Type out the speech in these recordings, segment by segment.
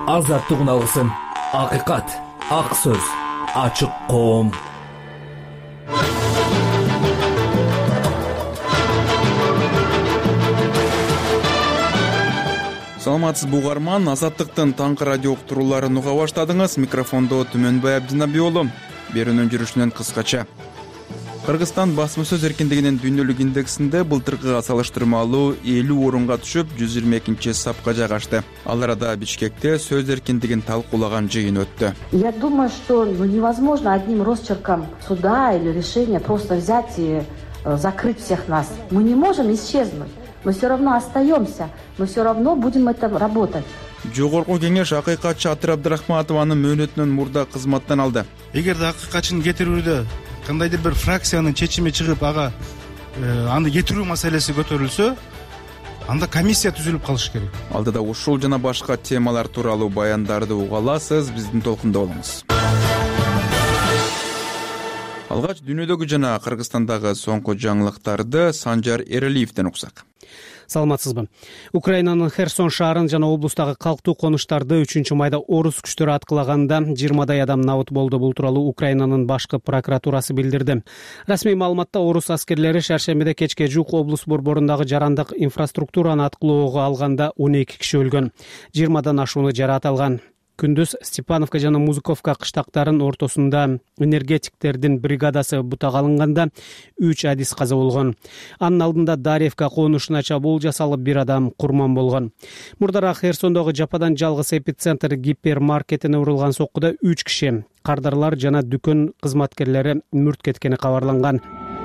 азаттыгын алсын. Акыйкат, ак сөз, ачык коом. Саламатсыз угарман, Азаттыктын таңкы радио уктурууларын уга баштадыңыз. Микрофондо Түмөнбай Абдинабий уулу. Берүүнүн жүрүшүнөн кыскача. Кыргызстан басма сөз эркиндигинин дүйнөлүк индексинде былтыркыга салыштырмалуу 50 орунга түшүп, 122 сапка жайгашты. Ал арада Бишкекте сөз эркиндигин талкуулаган жыйын өттү. Я думаю, что невозможно одним росчерком суда или решения просто взять и закрыть всех нас. Мы не можем исчезнуть. Мы все равно остаемся. Мы все равно будем это работать. Жогорку кеңеш акыйкатчы Атыр Абдрахматованын мөөнөтүнөн мурда кызматтан алды. Эгерде акыйкатчыны кетирүүдө кандайдыр бир фракциянын чечими чыгып, аны кетирүү маселеси көтөрүлсө, анда комиссия түзүлүп калыш керек. Алдыда ушул жана башка темалар тууралуу баяндарды уга аласыз, биздин толкунда болуңуз. Алгач дүйнөдөгү жана Кыргызстандагы соңку жаңылыктарды Санжар Эралиевден уксак. Саламатсызбы. Украинанын Херсон шаарын жана облустагы калктуу конуштарды 3 майда орус күчтөрү аткылаганда 20 адам набыт болду. Бул тууралуу Украинанын башкы прокуратурасы билдирди. Расмий маалыматта орус аскерлери шаршембиде кечке жук облус борборундагы жарандык инфраструктураны аткылоого алганда 12 киши өлгөн, 20дан ашууну жараат алган. Күндүз Степановка жана Музыковка кыштактарынын ортосунда энергетиктердин бригадасы бутак алынганда 3 адис каза болгон. Анын алдында Дарьевка конушуна чабуул жасалып, 1 адам курман болгон. Мурдараак Херсондогу жападан жалгыз эпицентр гипермаркетине урулган соккуда 3 киши, кардарлар жана дүкөн кызматкерлери мүрт кеткени кабарланган.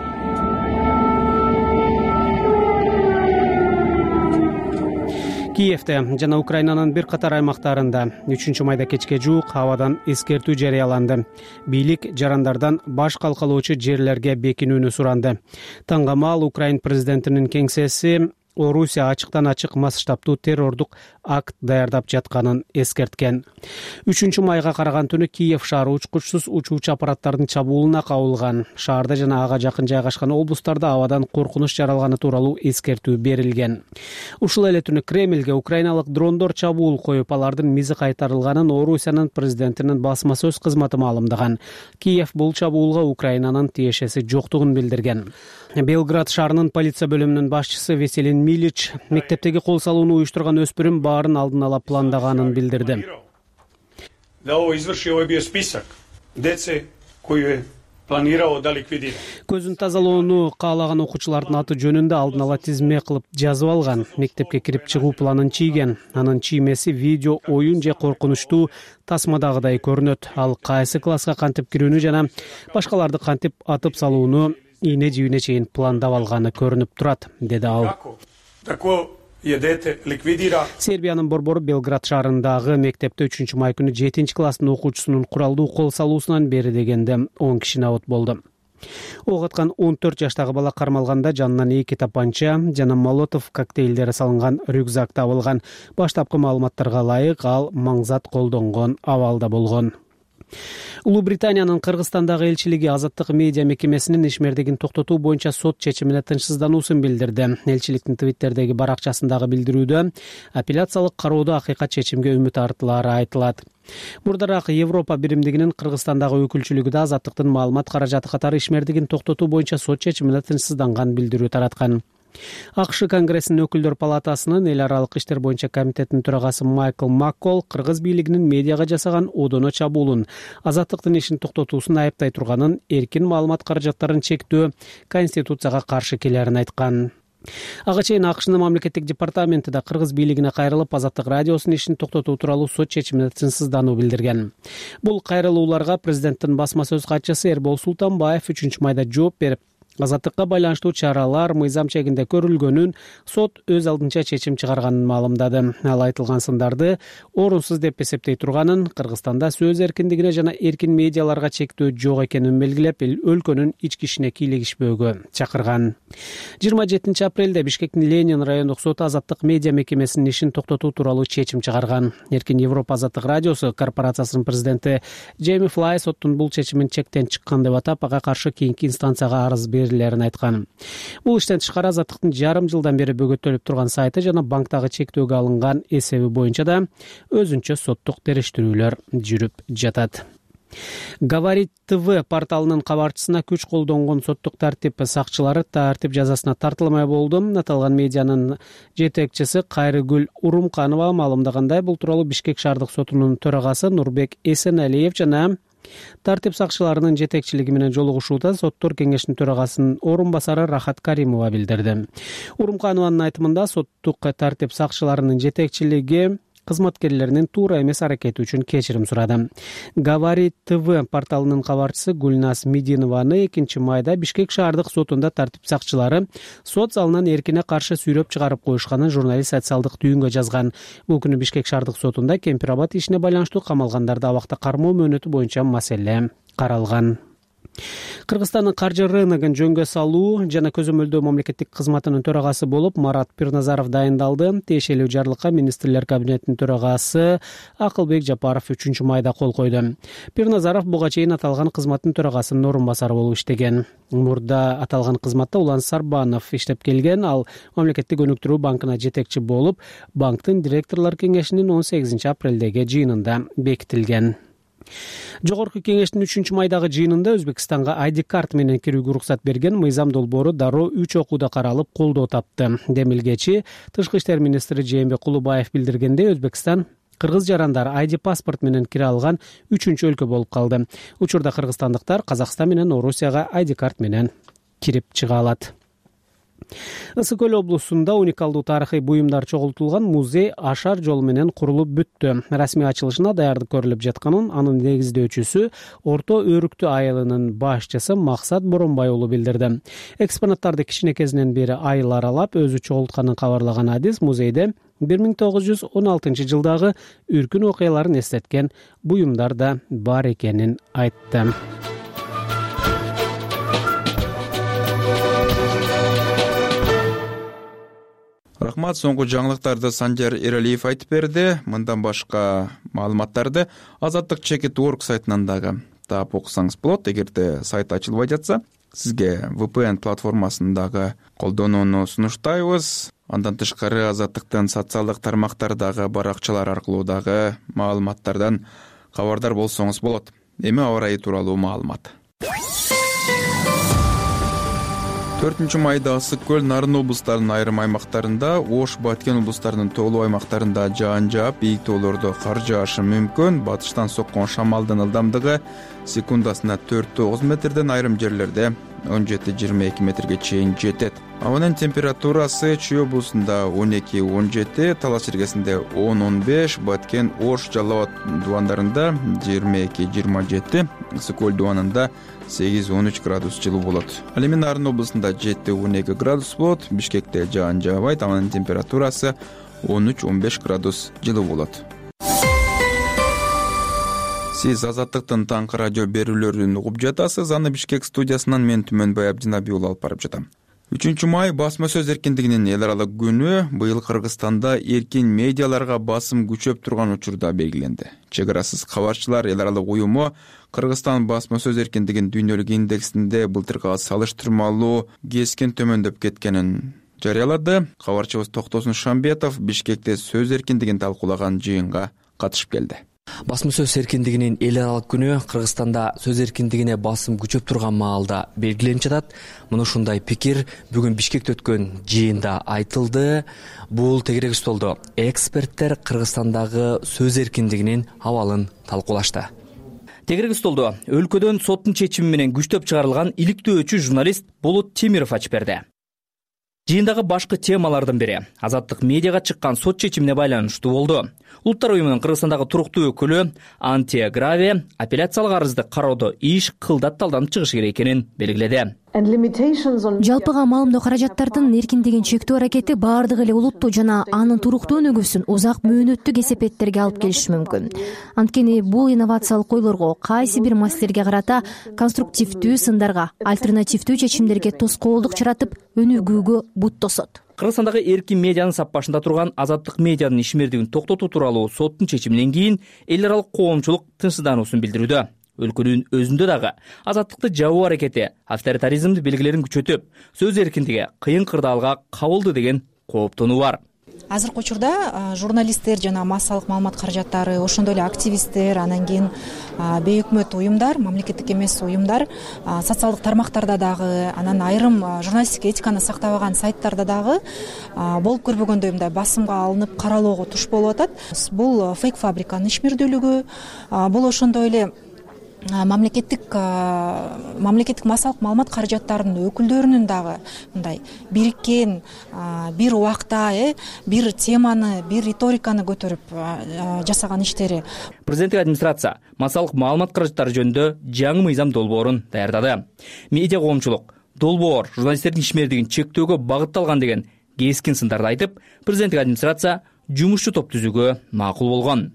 Киевте жана Украинанын бир катар аймактарында 3 майда кечке жуук абадан эскертүү жарыяланды. Бийлик жарандардан баш калкалоочу жерлерге бекинүүнү суранды. Таңгамал Украин президентинин кеңсеси Орусия ачыктан ачык масштабтуу террордук акт даярдап жатканын эскерткен. 3 майга караган түнү Киев шаары учкучсуз учуучу аппараттардын чабуулуна кабылган. Шаарда жана ага жакын жайгашкан облустарда абадан коркунуч жаралганы тууралуу эскертүү берилген. Ушул эле түнү Кремльге украиналык дрондор чабуул коюп, алардын мизи кайтарылганын Орусиянын президентинин басма сөз кызматы маалымдаган. Киев бул чабуулга Украинанын тиешеси жоктугун билдирген. Белград шаарынын полиция бөлүмүнүн башчысы Веселин Милич мектептеги кол салууну уюштурган өспүрүм баарын алдын ала пландаганын билдирди. Көзүн тазалоону каалаган окуучулардын аты жөнүндө алдын ала тизме кылып жазып алган. Мектепке кирип чыгуу планын чийген. Анын чиймеси видео оюн же коркунучтуу тасмадагыдай көрүнөт. Ал кайсы класска кантип кирүүнү жана башкаларды кантип атып салууну ийне жибине чейин пландап алганы көрүнүп турат, деди ал. Сербиянын борбору Белград шаарындагы мектепте 3 май күнү 7 класстын окуучусунун куралдуу кол салуусунан бери дегенде 10 киши набыт болду. Ок аткан 14 жаштагы бала кармалганда жанынан 2 тапанча жана молотов коктейлдери салынган рюкзак табылган. Баштапкы маалыматтарга ылайык ал маңзат колдонгон абалда болгон. Улуу Британиянын Кыргызстандагы элчилиги Азаттык медиа мекемесинин ишмердигин токтотуу боюнча сот чечимине тынчсыздануусун билдирди. Элчиликтин Твиттердеги баракчасындагы билдирүүдө апелляциялык кароодо акыйкат чечимге үмүт артылары айтылат. Мурдараак Европа биримдигинин Кыргызстандагы өкүлчүлүгү да Азаттыктын маалымат каражаты катары ишмердигин токтотуу боюнча сот чечимине тынчсызданган билдирүү тараткан. АКШ Конгрессинин өкүлдөр палатасынын эл аралык иштер боюнча комитетинин төрагасы Майкл Маккол Кыргыз бийлигинин медиага жасаган одоно чабуулун, Азаттыктын ишин токтотуусун айыптай турганын, эркин маалымат каражаттарын чектөө Конституцияга каршы келерин айткан. Ага чейин АКШнын мамлекеттик департаменти да Кыргыз бийлигине кайрылып, Азаттык радиосунун ишин токтотуу тууралуу сот чечимине тынчсыздануу билдирген. Бул кайрылууларга президенттин басма сөз катчысы Эрбол Султанбаев 3 майда жооп берип, Азаттыкка байланыштуу чаралар мыйзам чегинде көрүлгөнүн, сот өз алдынча чечим чыгарганын маалымдады. Ал айтылган сындарды орунсуз деп эсептей турганын, Кыргызстанда сөз эркиндигине жана эркин медиаларга чектөө жок экенин белгилеп, өлкөнүн ички ишине кийлигишпөөгө чакырган. 27 апрелде Бишкектин Ленин райондук соты Азаттык медиа мекемесинин ишин токтотуу тууралуу чечим чыгарган. Эркин Европа Азаттык радиосу корпорациясынын президенти Джейми Флай соттун бул чечимин чектен чыккан деп атап, ага каршы кийинки инстанцияга арыз берди. берилерин айткан. Бул иштен тышкары Азаттыктын жарым жылдан бери бөгөттөлүп турган сайты жана банктагы чектөөгө алынган эсеби боюнча да өзүнчө соттук териштирүүлөр жүрүп жатат. Говорит ТВ порталынын кабарчысына күч колдонгон соттук тартип сакчылары тартип жазасына тартылмай болду. Аталган медианын жетекчиси Кайрыгүл Урумканова маалымдагандай, бул тууралуу Бишкек шаардык сотунун төрагасы Нурбек Эсеналиев жана тартип сакчыларынын жетекчилиги менен жолугушууда соттор кеңешинин төрагасынын орун басары Рахат Каримова билдирди. Урумканованын айтымында соттук тартип сакчыларынын жетекчилиги кызматкерлеринин туура эмес аракети үчүн кечирим сурады. Говорит ТВ порталынын кабарчысы Гүлназ Мединованы 2-майда Бишкек шаардык сотунда тартип сакчылары сот залынан эркине каршы сүйрөп чыгарып коюшканын журналист социалдык түйүнгө жазган. Бул күнү Бишкек шаардык сотунда Кемпир-Абад ишине байланыштуу камалгандарды абакта кармоо мөөнөтү боюнча маселе каралган. Кыргызстандын каржы рыногун жөнгө салуу жана көзөмөлдөө мамлекеттик кызматынын төрагасы болуп Марат Пирназаров дайындалды. Тиешелүү жарлыкка министрлер кабинетинин төрагасы Акылбек Жапаров 3-майда кол койду. Пирназаров буга чейин аталган кызматтын төрагасынын орун басары болуп иштеген. Мурда аталган кызматта Улан Сарбанов иштеп келген. Ал Мамлекеттик өнүктүрүү банкына жетекчи болуп, банктын директорлор кеңешинин 18-апрелдеги жыйынында бекитилген. Жогорку кеңештин 3-майдагы жыйынында Өзбекстанга ID карт менен кирүүгө уруксат берген мыйзам долбоору дароо 3 окууда каралып колдоо тапты. Демилгечи Тышкы иштер министри Жээнбек Кулубаев билдиргендей, Өзбекстан кыргыз жарандары ID паспорт менен кире алган 3-өлкө болуп калды. Учурда кыргызстандыктар Казакстан менен Орусияга ID карт менен кирип чыга алат. Ысык Көл облусунда уникалдуу тарыхый буюмдар чогултулган музей ашар жол менен курулуп бүттү. Расмий ачылышына даярдык көрүлүп жатканын анын негиздөөчүсү Орто Өрүктү айылынын башчысы Максат Боронбай уулу билдирди. Экспонаттарды кичинекезинен бери айыл аралап өзү чогултканын кабарлаган Адис музейде 1916 жылдагы үркүн окуяларын эстеткен буюмдар да бар экенин айтты. Рахмат, соңку жаңылыктарды Санжар Эралиев айтып берди. Мындан башка маалыматтарды Азаттык.org сайтынан дагы таап окусаңыз болот. Эгерде сайт ачылбай жатса, сизге VPN платформасындагы колдонууну сунуштайбыз. Андан тышкары Азаттыктын социалдык тармактардагы баракчалар аркылуу дагы маалыматтардан кабардар болсоңуз болот. Эми аба ырайы тууралуу маалымат. 4-майда Ысык Көл, Нарын облустарынын айрым аймактарында, Ош, Баткен облустарынын тоолуу аймактарында жаан жаап, бийик тоолордо кар жаашы мүмкүн. Батыштан соккон шамалдын ылдамдыгы секундасына 4-9 метрден, айрым жерлерде 17-22 метрге чейин жетет. Абанын температурасы Чүй облусунда 12-17, Талас жергесинде 10-15, Баткен, Ош, Жалал Абад дубандарында 22-27, Ысык Көл дубанында 8-13 градус жылуу болот. Ал эми Нарын облусунда 7-12 градус болот. Бишкекте жаан жаабайт, анын температурасы 13-15 градус жылуу болот. Сиз Азаттыктын таңкы радио берүүлөрүн угуп жатасыз. Аны Бишкек студиясынан мен Түмөнбай Абдинабий уулу алып барып жатам. 3-май басма сөз эркиндигинин эл аралык күнү. Быйыл Кыргызстанда эркин медиаларга басым күчөп турган учурда белгиленди. Чек арасыз кабарчылар эл аралык уюму Кыргызстан басма сөз эркиндигинин дүйнөлүк индексинде былтыркыга салыштырмалуу кескин төмөндөп кеткенин жарыялады. Кабарчыбыз Токтосун Шамбетов Бишкекте сөз эркиндигин талкуулаган жыйынга катышып келди. Басма сөз эркиндигинин эл аралык күнү Кыргызстанда сөз эркиндигине басым күчөп турган маалда белгиленип жатат. Мына ушундай пикир бүгүн Бишкекте өткөн жыйында айтылды. Бул тегерек столдо эксперттер Кыргызстандагы сөз эркиндигинин абалын талкуулашты. Тегерек столдо өлкөдөн соттун чечими менен күчтөп чыгарылган иликтөөчү журналист Болот Темиров ачып берди. Жыйындагы башкы темалардын бири Азаттык медиага чыккан сот чечимине байланыштуу болду. Улуттар уюмунун Кыргызстандагы туруктуу өкүлү Антия Граве апелляциялык арызды кароодо иш кылдат талданып чыгышы керек экенин белгиледи. Жалпыга маалымдоо каражаттардын эркиндигин чектөө аракети баардык эле улутту жана анын туруктуу өнүгүүсүн узак мөөнөттүү кесепеттерге алып келиши мүмкүн. Анткени бул инновациялык ойлорго, кайсы бир маселелерге карата конструктивдүү сындарга, альтернативдүү чечимдерге тоскоолдук жаратып, өнүгүүгө бут тосот. Кыргызстандагы эркин медианын сап башында турган Азаттык медианын ишмердигин токтотуу тууралуу соттун чечиминен кийин эл аралык коомчулук тынчсыздануусун билдирүүдө. өлкөнүн өзүндө дагы азаттыкты жабуу аракети авторитаризмди белгилерин күчөтүп, сөз эркиндиги кыйын кырдаалга кабылды деген кооптонуу бар. Азыркы учурда журналисттер жана массалык маалымат каражаттары, ошондой эле активисттер, анан кийин бейөкмөт уюмдар, мамлекеттик эмес уюмдар, социалдык тармактарда дагы, анан айрым журналистик этиканы сактабаган сайттарда дагы болуп көрбөгөндөй мындай басымга алынып каралоого туш болуп атат. Бул фейк фабриканын ишмердүүлүгү, бул ошондой эле мамлекеттик массалык маалымат каражаттарынын өкүлдөрүнүн дагы мындай бириккен бир убакта бир теманы, бир риториканы көтөрүп жасаган иштери. Президенттик администрация массалык маалымат каражаттары жөнүндө жаңы мыйзам долбоорун даярдады. Медиа коомчулук долбоор журналисттердин ишмердигин чектөөгө багытталган деген кескин сындарды айтып, президенттик администрация жумушчу топ түзүүгө макул болгон.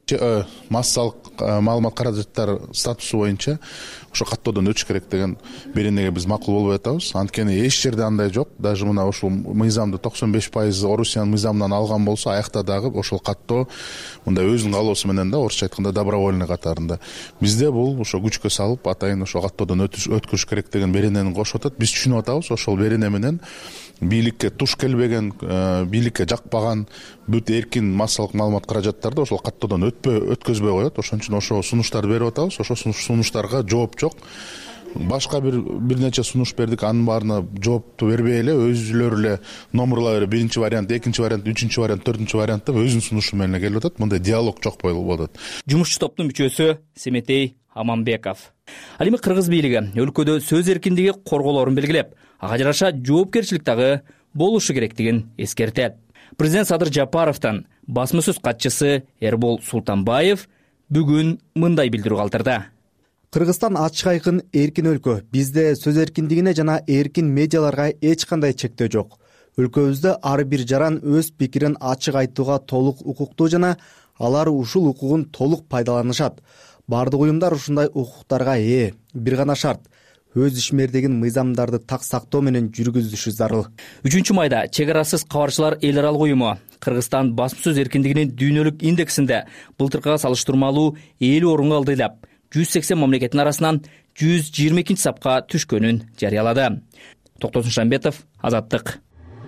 Массалык маалымат каражаттар статусу боюнча ошо каттоодон өтүш керек деген беренеге биз макул болуп атабыз. Анткени эч жерде андай жок. Даже мына ушул мыйзамды 95% Орусиянын мыйзамынан алган болсо, аякта дагы ошол каттоо мындай өзүнүн каалоосу менен да, орусча айтканда добровольный катарында. Бизде бул ошо күчкө салып, атайын ошо каттоодон өткөрүш керек деген беренени кошуп атат. Биз түшүнүп атабыз, ошол берене менен бийликке туш келбеген, бийликке жакпаган бүт эркин массалык маалымат каражаттарды ошол каттоодон өткөзбөй коет. Ошон үчүн ошо сунуштарды берип атабыз. Ошо сунуштарга жооп жок. Башка бир нече сунуш бердик, анын баарына жоопту бербей эле өзүлөрү эле номерлар, биринчи вариант, экинчи вариант, үчүнчү вариант, төртүнчү вариант деп өзүнүн сунушу менен келип атат. Мындай диалог жок болуп атат. Жумушчу топтун мүчөсү Семетей Аманбеков. Ал эми кыргыз бийлиги өлкөдө сөз эркиндиги корголоорун белгилеп, ага жараша жоопкерчилик дагы болушу керектигин эскертет. Президент Садыр Жапаровдун басма сөз катчысы Эрбол Султанбаев бүгүн мындай билдирүү калтырды. Кыргызстан ачык айкын эркин өлкө. Бизде сөз эркиндигине жана эркин медиаларга эч кандай чектөө жок. Өлкөбүздө ар бир жаран өз пикирин ачык айтууга толук укуктуу жана алар ушул укугун толук пайдаланышат. Бардык уюмдар ушундай укуктарга ээ. Бир гана шарт: өз ишмердигин мыйзамдарды так сактоо менен жүргүзүшү зарыл. 3-майда чек арасыз кабарчылар эл аралык уюму Кыргызстан басма сөз эркиндигинин дүйнөлүк индексинде былтыркыга салыштырмалуу 50 орунга алдыйлап, 180 мамлекеттин арасынан 122 сапка түшкөнүн жарыялады. Токтосун Шамбетов, Азаттык.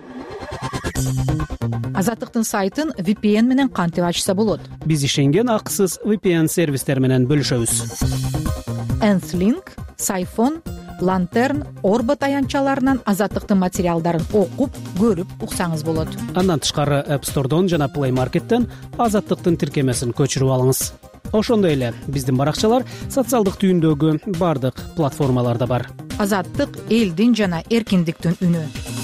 Азаттыктын сайтын VPN менен кантип ачса болот? Биз ишенген акысыз VPN сервистер менен бөлүшөбүз. Nth-Link, Сайфон, Lantern, Орбот аянтчаларынан Азаттыктын материалдарын окуп, көрүп уксаңыз болот. Андан тышкары App Store'дон жана Play Market'тен Азаттыктын тиркемесин көчүрүп алыңыз. Ошондой эле биздин баракчалар социалдык түйүндөгү бардык платформаларда бар. Азаттык элдин жана эркиндиктин үнү.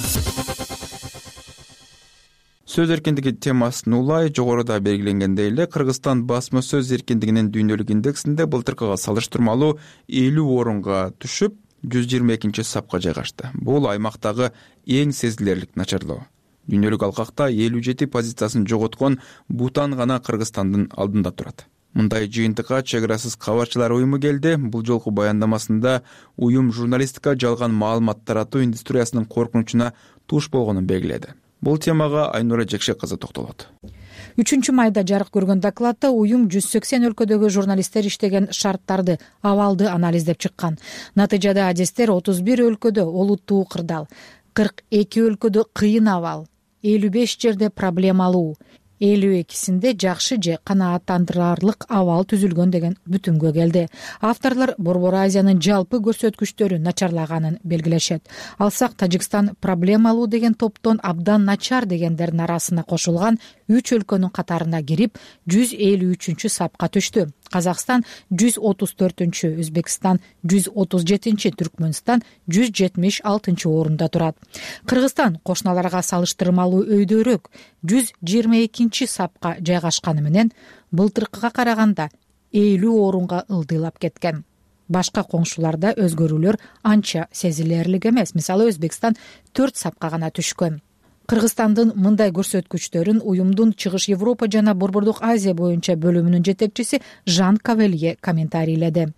Сөз эркиндиги темасын улай жогоруда белгиленгендей эле Кыргызстан басма сөз эркиндигинин дүйнөлүк индексинде былтыркыга салыштырмалуу 50 орунга түшүп, 122 сапка жайгашты. Бул аймактагы эң сезилерлик начарлоо. Дүйнөлүк алкакта 57 позициясын жоготкон Бутан гана Кыргызстандын алдында турат. Мындай жыйынтыкка чек арасыз кабарчылар уюму келди. Бул жолку баяндамасында уюм журналистика жалган маалымат таратуу индустриясынын коркунучуна туш болгонун белгиледи. Бул темага Айнура Жекшек кызы токтолот. 3-майда жарык көргөн докладта уюм 180 өлкөдөгү журналисттер иштеген шарттарды абалды анализдеп чыккан. Натыйжада адистер 31 өлкөдө олуттуу кырдаал, 42 өлкөдө кыйын абал, 55 жерде проблемалуу, 52-синде жакшы же канааттандырарлык абал түзүлгөн деген бүтүнгө келди. Авторлор Борбор Азиянын жалпы көрсөткүчтөрү начарлаганын белгилешет. Алсак Тажикстан проблемалуу деген топтон абдан начар дегендердин арасына кошулган 3 өлкөнүн катарына кирип 153 сапка түштү. Казакстан 134-чү, Өзбекстан 137-чи, Түркмөнстан 176-чы орунда турат. Кыргызстан кошуналарга салыштырмалуу өйдөрөөк 122-чи сапка жайгашканы менен былтыркыга караганда 50 орунга ылдыйлап кеткен. Башка коңшуларда өзгөрүүлөр анча сезилерлик эмес. Мисалы Өзбекстан 4 сапка гана түшкөн. Кыргызстандын мындай көрсөткүчтөрүн уюмдун Чыгыш Европа жана Борбордук Азия боюнча бөлүмүнүн жетекчиси Жан Кавелье комментарийледи.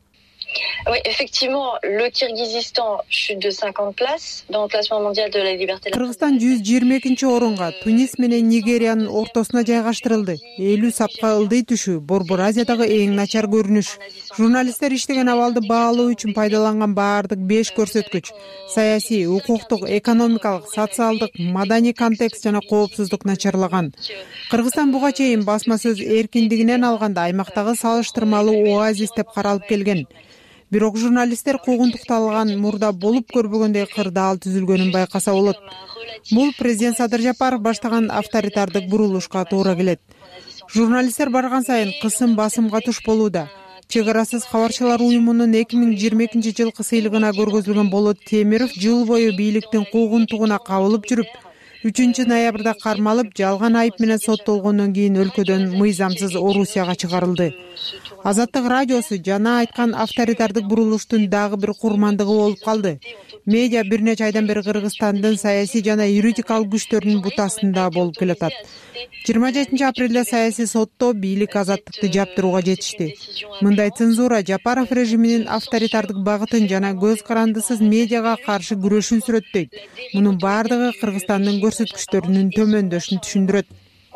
Oui, effectivement, le Kyrgyzstan chute de 50 places dans le classement mondial de la liberté. Кыргызстан 122 орунга Тунис менен Нигериянын ортосуна жайгаштырылды. 50 сапка ылдый түшүү Борбор Азиядагы эң начар көрүнүш. Журналисттер иштеген абалды баалоо үчүн пайдаланган баардык 5 көрсөткүч — саясий, укуктук, экономикалык, социалдык, маданий контекст жана коопсуздук начарлаган. Кыргызстан буга чейин басма сөз эркиндигинен алганда аймактагы салыштырмалуу оазис деп каралып келген. Бирок журналисттер куугунтукталган мурда болуп көрбөгөндөй кырдаал түзүлгөнүн байкаса болот. Бул президент Садыр Жапаров баштаган авторитардык бурулушка туура келет. Журналисттер барган сайын кысым басымга туш болууда. Чек арасыз кабарчылар уюмунун 2022 жылкы сыйлыгына көргөзүлгөн Болот Темиров жыл бою бийликтин куугунтугуна кабылып жүрүп, 3 ноябрда кармалып, жалган айып менен соттолгондон кийин өлкөдөн мыйзамсыз Орусияга чыгарылды. Азаттык радиосу жана айткан авторитардык бурулуштун дагы бир курмандыгы болуп калды. Медиа бир нече айдан бери Кыргызстандын саясий жана юридикалык күчтөрүнүн бутасында болуп келатат. 27 апрелде саясий сотто бийлик азаттыкты жаптырууга жетишти. Мындай цензура Жапаров режиминин авторитардык багытын жана көз карандысыз медиага каршы күрөшүн сүрөттөйт. Мунун баардыгы Кыргызстандын көрсөткүчтөрүнүн төмөндөшүн түшүндүрөт.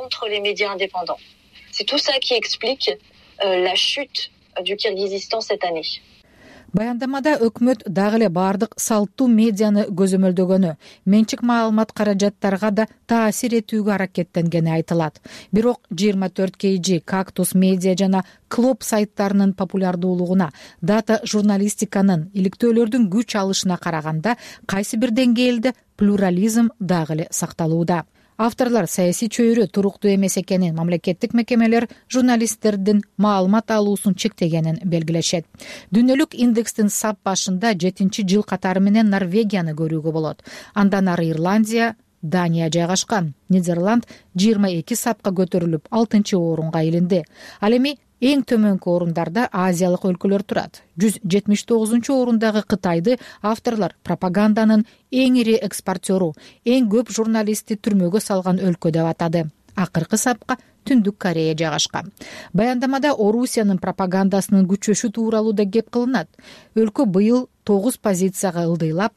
C'est tout ça qui explique la chute du Kyrgyzstan cette année. Баяндамада өкмөт дагы эле баардык салттуу медианы көзөмөлдөгөнү, менчик маалымат каражаттарга да таасир этүүгө аракеттенгени айтылат. Бирок 24 KG, Кактус медиа жана Клоп сайттарынын популярдуулугуна, дата журналистиканын, иликтөөлөрдүн күч алышына караганда кайсы бир деңгээлде плюрализм дагы эле сакталууда. Авторлар саясий чөйрө туруктуу эмес экенин, мамлекеттик мекемелер журналисттердин маалымат алуусун чектегенин белгилешет. Дүйнөлүк индекстин сап башында 7 жыл катары менен Норвегияны көрүүгө болот. Андан ары Ирландия, Дания жайгашкан. Нидерланд 22 сапка көтөрүлүп 6 орунга илинди. Ал эми эң төмөнкү орундарда азиялык өлкөлөр турат. 179 орундагы Кытайды авторлар пропаганданын эң ири экспортеру, эң көп журналистти түрмөгө салган өлкө деп атады. Акыркы сапка Түндүк Корея жайгашкан. Баяндамада Орусиянын пропагандасынын күчөшү тууралуу да кеп кылынат. Өлкө быйыл 9 позицияга ылдыйлап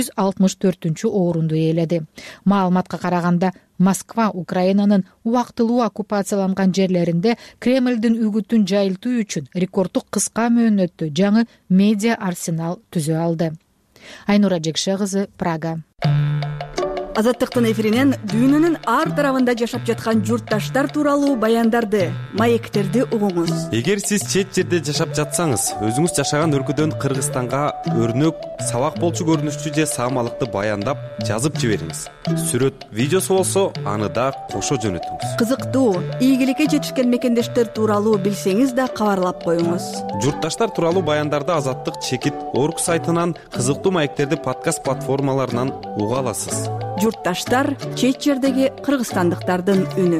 164 орунду ээледи. Маалыматка караганда Москва Украинанын убактылуу оккупацияланган жерлеринде Кремлдин үгүтүн жайылтуу үчүн рекорддук кыска мөөнөттө жаңы медиа арсенал түзө алды. Айнура Жекше кызы, Прага. Азаттыктын эфиринен дүйнөнүн ар тарабында жашап жаткан журтташтар тууралуу баяндарды, маектерди угуңуз. Эгер сиз чет жерде жашап жатсаңыз, өзүңүз жашаган өлкөдөн Кыргызстанга өрнөк, сабак болчу көрүнүштүү же саамалыкты баяндап, жазып жибериңиз. Сүрөт, видеосу болсо, аны да кошо жөнөтүңүз. Кызыктуу, ийгиликке жетишкен мекендештер тууралуу билсеңиз да кабарлап коюңуз. Журтташтар тууралуу баяндарды Азаттык чекит Орг сайтынан, кызыктуу маектерди подкаст платформаларынан уга аласыз. Журтташтар — чет жердеги кыргызстандыктардын үнү.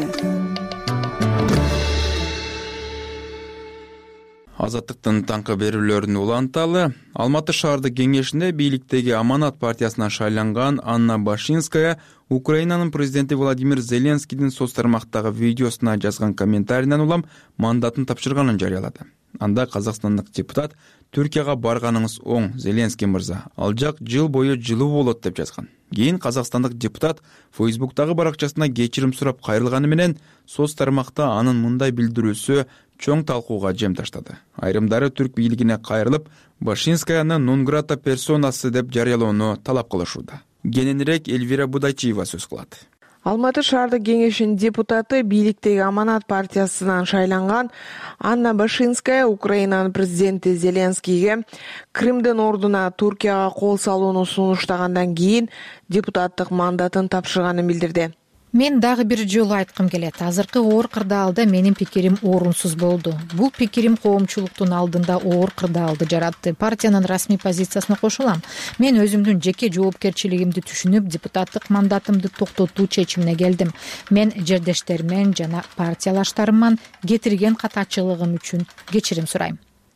Азаттыктын таңкы берүүлөрүн уланталы. Алматы шаардык кеңешинде бийликтеги Аманат партиясынан шайланган Анна Башинская Украинанын президенти Владимир Зеленскийдин соц тармактагы видеосуна жазган комментарийинен улам мандатын тапшырганын жарыялады. Анда казакстандык депутат Түркияга барганыңыз оң, Зеленский мырза. Ал жак жыл бою жылуу болот деп жазган. Кийин казакстандык депутат Фейсбуктагы баракчасына кечирим сурап кайрылганы менен соц тармакта анын мындай билдирүүсү чоң талкууга жем таштады. Айрымдары түрк бийлигине кайрылып, Башинскаяны нон-грата персонасы деп жарыялоону талап кылышууда. Кененирээк Эльвира Будайчиева сөз кылат. Алматы шаардык кеңешинин депутаты бийликтеги Аманат партиясынан шайланган Анна Башинская Украинанын президенти Зеленскийге Крымдын ордуна Туркияга кол салууну сунуштагандан кийин депутаттык мандатын тапшырганын билдирди. Мен дагы бир жолу айткым келет. Азыркы оор кырдаалда менин пикирим орунсуз болду. Бул пикирим коомчулуктун алдында оор кырдаалды жаратты. Партиянын расмий позициясына кошулам. Мен өзүмдүн жеке жоопкерчилигимди түшүнүп, депутаттык мандатымды токтотуу чечимине келдим. Мен жердештеримен жана партиялаштарыман кетирген катачылыгым үчүн кечирим сурайм.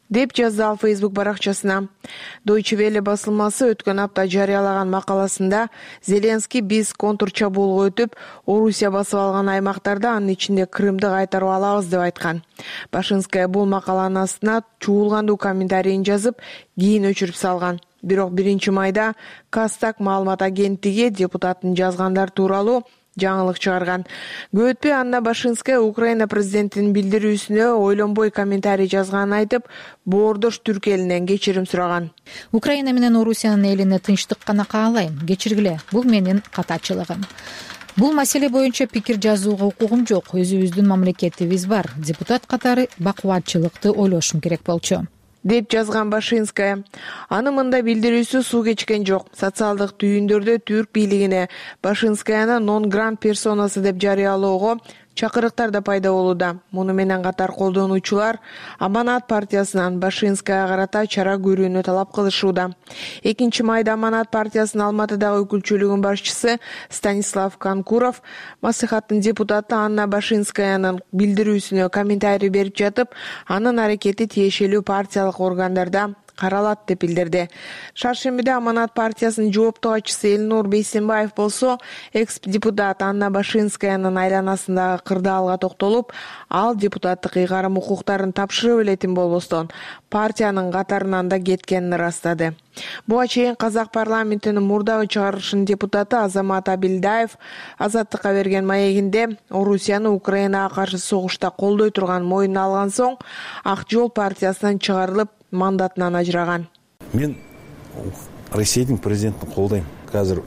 деп жазды ал Facebook баракчасына. Deutsche Welle басылмасы өткөн апта жарыялаган макаласында Зеленский биз контур чабуулга өтүп, Орусия басып алган аймактарда, анын ичинде Крымды кайтарып алабыз деп айткан. Башинская бул макаланын астына чуулгандуу комментарийин жазып, кийин өчүрүп салган. Бирок 1-майда Кастак маалымат агенттиги депутаттын жазгандар тууралуу жаңылык чыгарган. Көп өтпөй Анна Башинская Украина президентинин билдирүүсүнө ойлонбой комментарий жазганын айтып, боордош түрк элинен кечирим сураган. Украина менен Орусиянын элине тынчтык гана каалайм. Кечиргиле, бул менин катачылыгым. Бул маселе боюнча пикир жазууга укугум жок. Өзүбүздүн мамлекетибиз бар. Депутат катары бакубатчылыкты ойлошум керек болчу, деп жазган Башинская. Аны мында билдирүүсү суу кечкен жок. Социалдык түйүндөрдө түрк бийлигине Башинскаяны нон-грант персонасы деп жарыялоого чакырыктар да пайда болууда. Муну менен катар колдонуучулар Аманат партиясынан Башинскаяга карата чара көрүүнү талап кылышууда. 2-майда Аманат партиясынын Алматыдагы өкүлчүлүгүнүн башчысы Станислав Конкуров маслихаттын депутаты Анна Башинскаянын билдирүүсүнө комментарий берип жатып, анын аракети тиешелүү партиялык органдарда каралат деп билдирди. Шаршембиде Аманат партиясынын жооптуу катчысы Элнур Бейсенбаев болсо, экс-депутат Анна Башинскаянын айланасындагы кырдаалга токтолуп, ал депутаттык ыйгарым укуктарын тапшырып элетин болбостон, партиянын катарынан да кеткенин ырастады. Буга чейин Казак парламентинин мурдагы чыгарылышынын депутаты Азамат Абилдаев Азаттыкка берген маегинде Орусияны Украинага каршы согушта колдой турган моюнуна алган соң, Ак жол партиясынан чыгарылып, мандатынан ажыраган. Мен Россиянын президентин колдойм. Азыр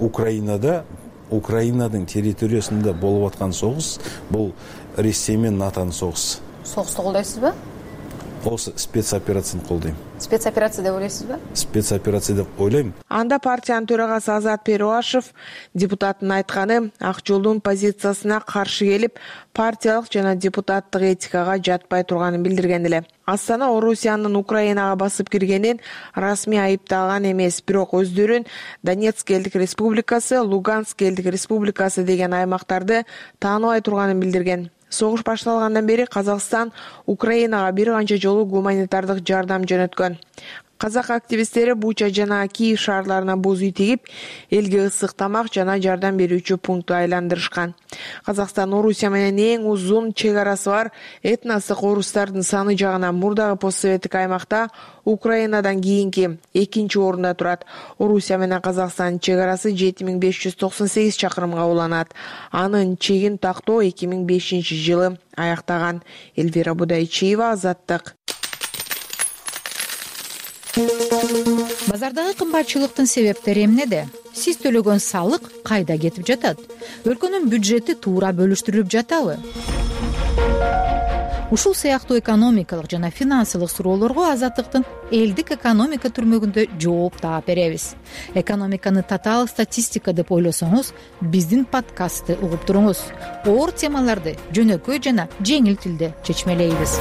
Украинадын территориясында болуп аткан согуш бул Россия менен НАТОнун согушу. Согушту колдойсузбу? Осы спецоперацияны колдойм. Спецоперация деп ойлойсузбу? Спецоперация деп ойлойм. Анда партиянын төрагасы Азат Перуашев депутаттын айтканы Ак жолдун позициясына каршы келип, партиялык жана депутаттык этикага жатпай турганын билдирген эле. Астана Орусиянын Украинага басып киргенин расмий айыптаган эмес, бирок өздөрүн Донецк элдик республикасы, Луганск элдик республикасы деген аймактарды тааныбай турганын билдирген. Согуш башталгандан бери Казакстан Украинага бир канча жолу гуманитардык жардам жөнөткөн. Казак активисттери Буча жана Киев шаарларына боз үй тигип, элге ысык тамак жана жардам берүүчү пунктту айландырышкан. Казакстан Орусия менен эң узун чек арасы бар этностук орустардын саны жагынан мурдагы постсоветтик аймакта Украинадан кийинки 2-орунда турат. Орусия менен Казакстандын чек арасы 7598 чакырымга уланат. Анын чегин тактоо 2005-жылы аяктаган. Эльвира Будайчиева, Азаттык. Базардагы кымбатчылыктын себептери эмнеде? Сиз төлөгөн салык кайда кетип жатат? Өлкөнүн бюджети туура бөлүштүрүлүп жатабы? Ушул сыяктуу экономикалык жана финансылык суроолорго Азаттыктын элдик экономика түрмөгүндө жооп таап беребиз. Экономиканы татаал статистика деп ойлосоңуз, биздин подкастты угуп туруңуз. Оор темаларды жөнөкөй жана жеңил тилде чечмелейбиз.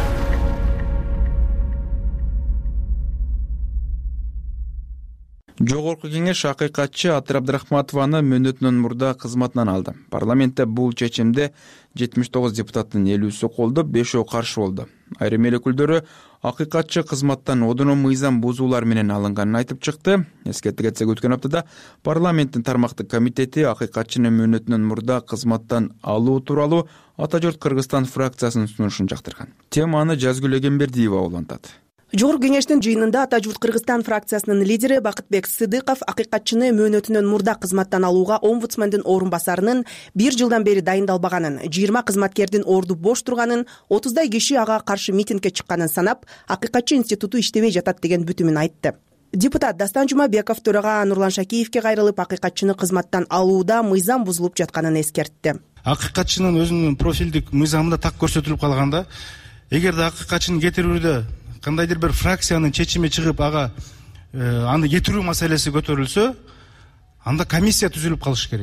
Жогорку кеңеш акыйкатчы Атыр Абдрахматованы мөөнөтүнөн мурда кызматынан алды. Парламентте бул чечимде 79 депутаттын 50-сү колдоп, 5-өө каршы болду. Айрым эл өкүлдөрү акыйкатчы кызматтан одоно мыйзам бузуулар менен алынганын айтып чыкты. Эскерте кетсек, өткөн аптада парламенттин тармактык комитети акыйкатчыны мөөнөтүнөн мурда кызматтан алуу тууралуу Ата журт Кыргызстан фракциясынын сунушун жактырган. Теманы Жазгүл Эгембердиева улантат. Жогорку кеңештин жыйынында Ата журт Кыргызстан фракциясынын лидери Бакытбек Сыдыков акыйкатчыны мөөнөтүнөн мурда кызматтан алууга омбудсмендин орун басарынын 1 жылдан бери дайындалбаганын, 20 кызматкердин орду бош турганын, 30дай киши ага каршы митингге чыкканын санап, акыйкатчы институту иштебей жатат деген бүтүмүн айтты. Депутат Дастан Жумабеков төрага Нурлан Шакиевке кайрылып, акыйкатчыны кызматтан алууда мыйзам бузулуп жатканын эскертти. Акыйкатчынын өзүнүн профилдик мыйзамында так көрсөтүлүп калганда, эгерде акыйкатчыны кетирүүдө кандайдыр бир фракциянын чечими чыгып, ага аны кетирүү маселеси көтөрүлсө, анда комиссия түзүлүп калыш керек.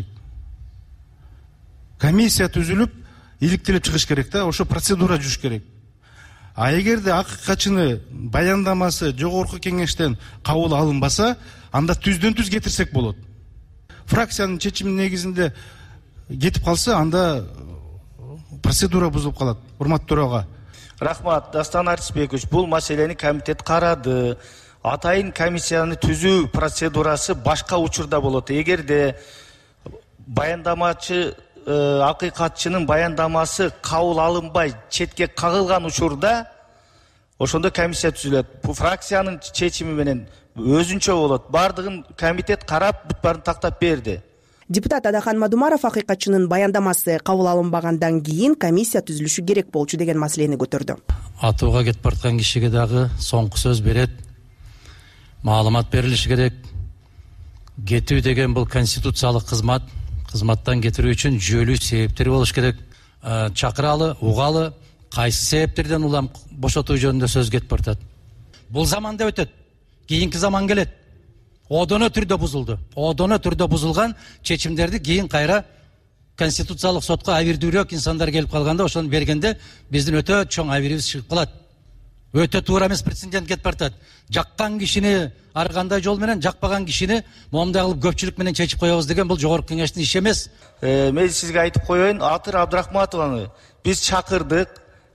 Комиссия түзүлүп, иликтелип чыгыш керек да, ошо процедура жүрүш керек. А эгерде акыйкатчыны баяндамасы жогорку кеңештен кабыл алынбаса, анда түздөн-түз кетирсек болот. Фракциянын чечиминин негизинде кетип калса, анда процедура бузулуп калат. Урматтуу төрага, Рахмат, Дастан Арыспекович, бул маселени комитет карады. Атайын комиссияны түзүү процедурасы башка учурда болот. Эгерде баяндамачы акыйкатчынын баяндамасы кабыл алынбай четке кагылган учурда ошондо комиссия түзүлөт. Бул фракциянын чечими менен өзүнчө болот. Бардыгын комитет карап, бүт баарын тактап берди. Депутат Адахан Мадумаров акыйкатчынын баяндамасы кабыл алынбагандан кийин комиссия түзүлүшү керек болчу деген маселени көтөрдү. Атууга кетип бараткан кишиге дагы соңку сөз берет. Маалымат берилиши керек. Кетүү деген бул конституциялык кызмат. Кызматтан кетирүү үчүн жүйөлүү себептер болуш керек. Чакыралы, угалы, кайсы себептерден улам бошотуу жөнүндө сөз кетип баратат. Бул заманда өтөт. Кийинки заман келет. Одоно түрдө бузулду. Одоно түрдө бузулган чечимдерди кийин кайра конституциялык сотко абийирдүүрөөк инсандар келип калганда ошону бергенде биздин өтө чоң абийирибиз чыгып калат. Өтө туура эмес прецедент кетип баратат. Жаккан кишини ар кандай жол менен, жакпаган кишини момундай кылып көпчүлүк менен чечип коебуз деген бул жогорку кеңештин иши эмес. Мен сизге айтып коеюн, Атыр Абдрахматованы биз чакырдык.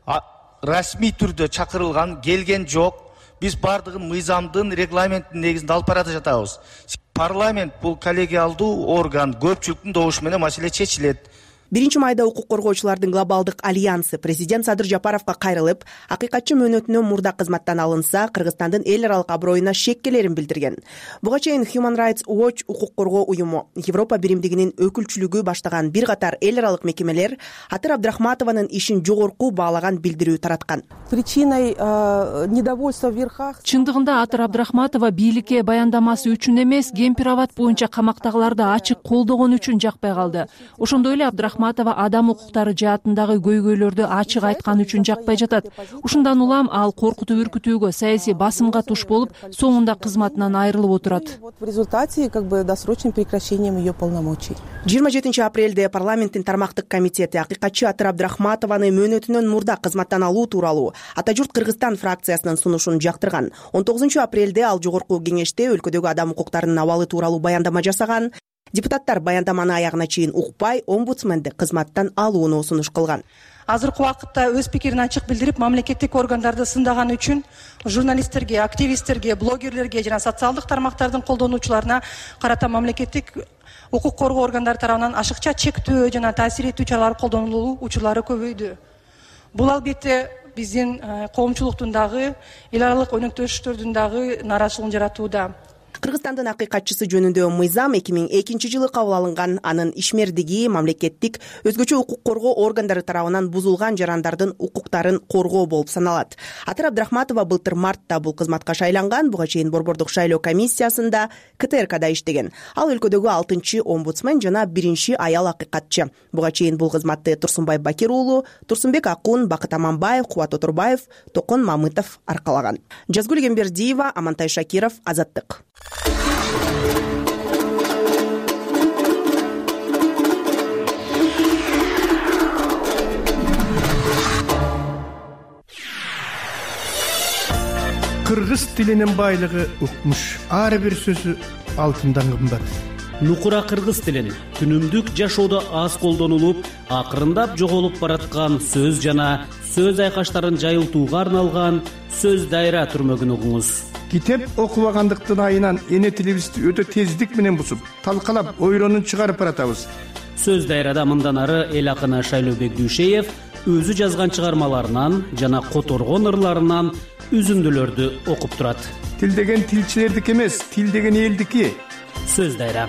Расмий түрдө чакырылган, келген жок. Биз бардыгын мыйзамдын, регламенттин негизинде алып барата жатабыз. Парламент бул коллегиалдуу орган, көпчүлүктүн добушу менен маселе чечилет. 1-майда укук коргоочулардын глобалдык альянсы президент Садыр Жапаровго кайрылып, акыйкатчы мөөнөтүнөн мурда кызматтан алынса, Кыргызстандын эл аралык аброюна шеккелерин билдирген. Буга чейин Human Rights Watch укук коргоо уюму, Европа биримдигинин өкүлчүлүгү баштаган бир катар эл аралык мекемелер Атыр Абдрахматованын ишин жогорку баалаган билдирүү тараткан. Причиной недовольства в верхах. Чындыгында Атыр Абдрахматова бийликке баяндамасы үчүн эмес, Гемпирават боюнча камактагыларды ачык колдогон үчүн жакпай калды. Ошондой эле Абдрахматова адам укуктары жаатындагы көйгөйлөрдү ачык айткан үчүн жакпай жатат. Ушундан улам ал коркутуп үркүтүүгө, саясий басымга туш болуп, соңунда кызматынан айрылып отурат. В результате досрочным прекращением ее полномочий. 27 апрелде парламенттин тармактык комитети акыйкатчы Атыр Абдрахматованы мөөнөтүнөн мурда кызматтан алуу тууралуу Ата журт Кыргызстан фракциясынын сунушун жактырган. 19 апрелде ал жогорку кеңеште өлкөдөгү адам укуктарынын абалы тууралуу баяндама жасаган. Депутаттар баяндаманы аягына чейин укпай, омбудсменди кызматтан алууну сунуш кылган. Азыркы убакытта өз пикирин ачык билдирип, мамлекеттик органдарды сындаган үчүн журналисттерге, активисттерге, блогерлерге жана социалдык тармактардын колдонуучуларына карата мамлекеттик укук коргоо органдары тарабынан ашыкча чектөө жана таасир этүү чаралары колдонулуу учурлары көбөйдү. Бул албетте биздин коомчулуктун дагы, эл аралык өнөктөштөрдүн дагы нааразычылыгын жаратууда. Кыргызстандын акыйкатчысы жөнүндө мыйзам 2002 жылы кабыл алынган. Анын ишмердиги мамлекеттик өзгөчө укук коргоо органдары тарабынан бузулган жарандардын укуктарын коргоо болуп саналат. Атыр Абдрахматова былтыр мартта бул кызматка шайланган. Буга чейин Борбордук шайлоо комиссиясында КТРКда иштеген. Ал өлкөдөгү 6-чы омбудсмен жана 1-чи аял акыйкатчы. Буга чейин бул кызматты Турсунбай Бакир уулу, Турсунбек Акун, Бакыт Аманбаев, Кубат Отурбаев, Токон Мамытов аркалаган. Жазгүл Гембердиева, Амантай Шакиров, Азаттык. Кыргыз тилинин байлыгы укмуш, ар бир сөзү алтындан кымбат. Нукура кыргыз тилин күнүмдүк жашоодо аз колдонулуп, акырындап жоголуп бараткан сөз жана сөз айкаштарын жайылтууга арналган сөз дайра түрмөгүн угуңуз. Китеп окубагандыктын айынан эне тилибизди өтө тездик менен бусуп, талкалап, ойронун чыгарып баратабыз. Сөз дайрада мындан ары эл акыны Шайлообек Дүйшеев өзү жазган чыгармаларынан жана которгон ырларынан үзүндүлөрдү окуп турат. Тил деген тилчилердики эмес, тил деген элдики. Сөз дайра.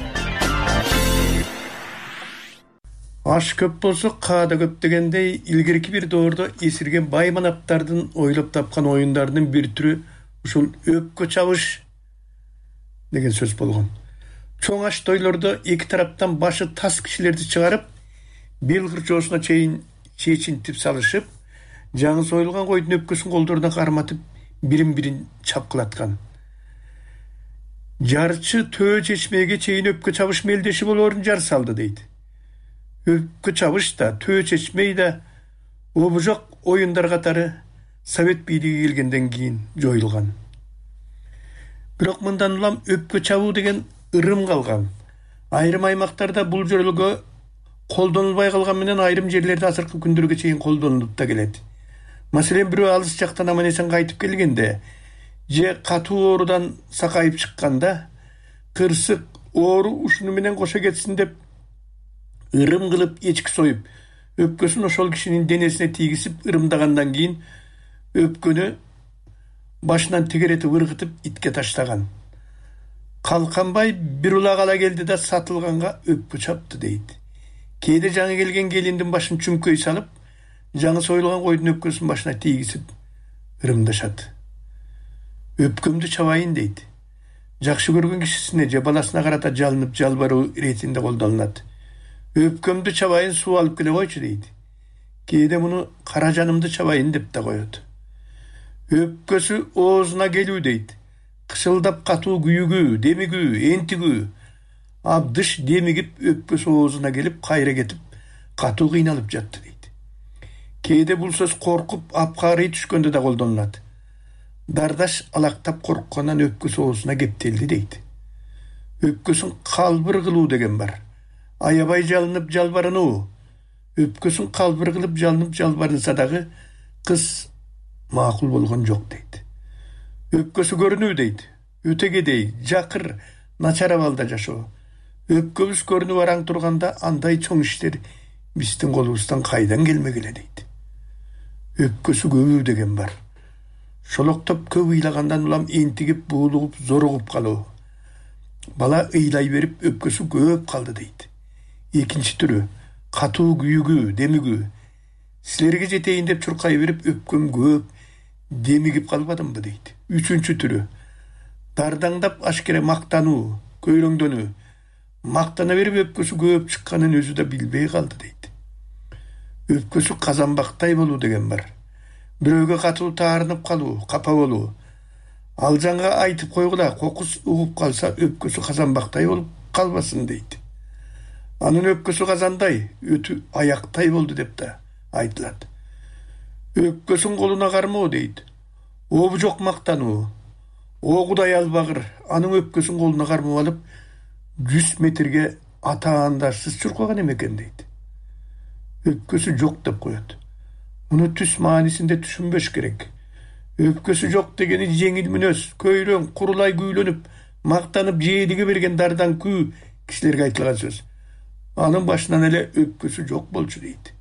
Аш көп болсо каада көп дегендей, илгерки бир доордо эсирген бай манаптардын ойлоп тапкан оюндарынын бир түрү ушул өпкө чабыш деген сөз болгон. Чоң аш тойлордо эки тараптан башы тас кишилерди чыгарып, бел кырчоосуна чейин чечинтип салышып, жаңы союлган койдун өпкөсүн колдоруна карматып, бирин-бирин чапкылаткан. Жарчы төө чечмеге чейин өпкө чабыш мелдеши болоорун жар салды дейт. Өпкө чабыш да, төө чечмей да обужок оюндар катары Совет бийлиги келгенден кийин жоюлган. Бирок мындан улам өпкө чабуу деген ырым калган. Айрым аймактарда бул жөрөлгө колдонулбай калган менен айрым жерлерде азыркы күндөргө чейин колдонулуп да келет. Маселен, бирөө алыс жактан аман эсен кайтып келгенде же катуу оорудан сакайып чыкканда кырсык оору ушуну менен кошо кетсин деп ырым кылып эчки союп өпкөсүн ошол кишинин денесине тийгизип ырымдагандан кийин өпкөнү башынан тегеретип ыргытып итке таштаган. Калканбай бир улак ала келди да сатылганга өпкө чапты дейт. Кээде жаңы келген келиндин башын чүмкөй салып, жаңы союлган койдун өпкөсүн башына тийгизип ырымдашат. Өпкөмдү чабайын дейт. Жакшы көргөн кишисине же баласына карата жалынып жалбаруу иретинде колдонулат. Өпкөмдү чабайын, суу алып келе койчу дейт. Кээде муну кара жанымды чабайын деп да коет. Өпкөсү оозуна келүү дейт. Кышылдап катуу күйүгүү, демигүү, энтигүү. Абдыш демигип өпкөсү оозуна келип кайра кетип катуу кыйналып жатты дейт. Кээде бул сөз коркуп апкарый түшкөндө да колдонулат. Дардаш алактап корккондан өпкөсү оозуна кептелди дейт. Өпкөсүн калбыр кылуу деген бар. Аябай жалынып жалбарынуу. Өпкөсүн калбыр кылып жалынып жалбарынса дагы кыз макул болгон жок дейт. Өпкөсү көрүнүү дейт. Өтөгедей, жакыр, начар абалда жашоо. Өпкөбүз көрүнүп араң турганда андай чоң иштер биздин колубуздан кайдан келмегиле дейт. Өпкөсү көбүү деген бар. Шолоктоп көп ыйлагандан улам энтигип, буулугуп, зоругуп калуу. Бала ыйлай берип өпкөсү көп калды дейт. Экинчи түрү катуу күйүгүү, демигүү. Силерге жетейин деп чуркай берип өпкөм көп, демигип калбадымбы дейт. Үчүнчү түрү дардаңдап ашкере мактануу, көйрөңдөнүү. Мактана берип өпкөсү көп чыкканын өзү да билбей калды дейт. Өпкөсү казанбактай болуу деген бар. Бирөөгө катуу таарынып калуу, капа болуу. Ал жаңга айтып койгула, кокус угуп калса өпкөсү казанбактай болуп калбасын дейт. Анын өпкөсү казандай, өтү аяктай болду деп да айтылат. Өпкөсүн колуна кармоо дейт. Обу жок мактануу. О Кудай албагыр, анын өпкөсүн колуна кармап алып 100 метрге атаандашсыз чуркаган эмекен дейт. Өпкөсү жок деп коет. Муну түс маанисинде түшүнбөш керек. Өпкөсү жок дегени жеңил мүнөз, көйрөң, курулай күүлөнүп, мактанып жээдиге берген дардан күү кишилерге айтылган сөз. Анын башынан эле өпкөсү жок болчу дейт.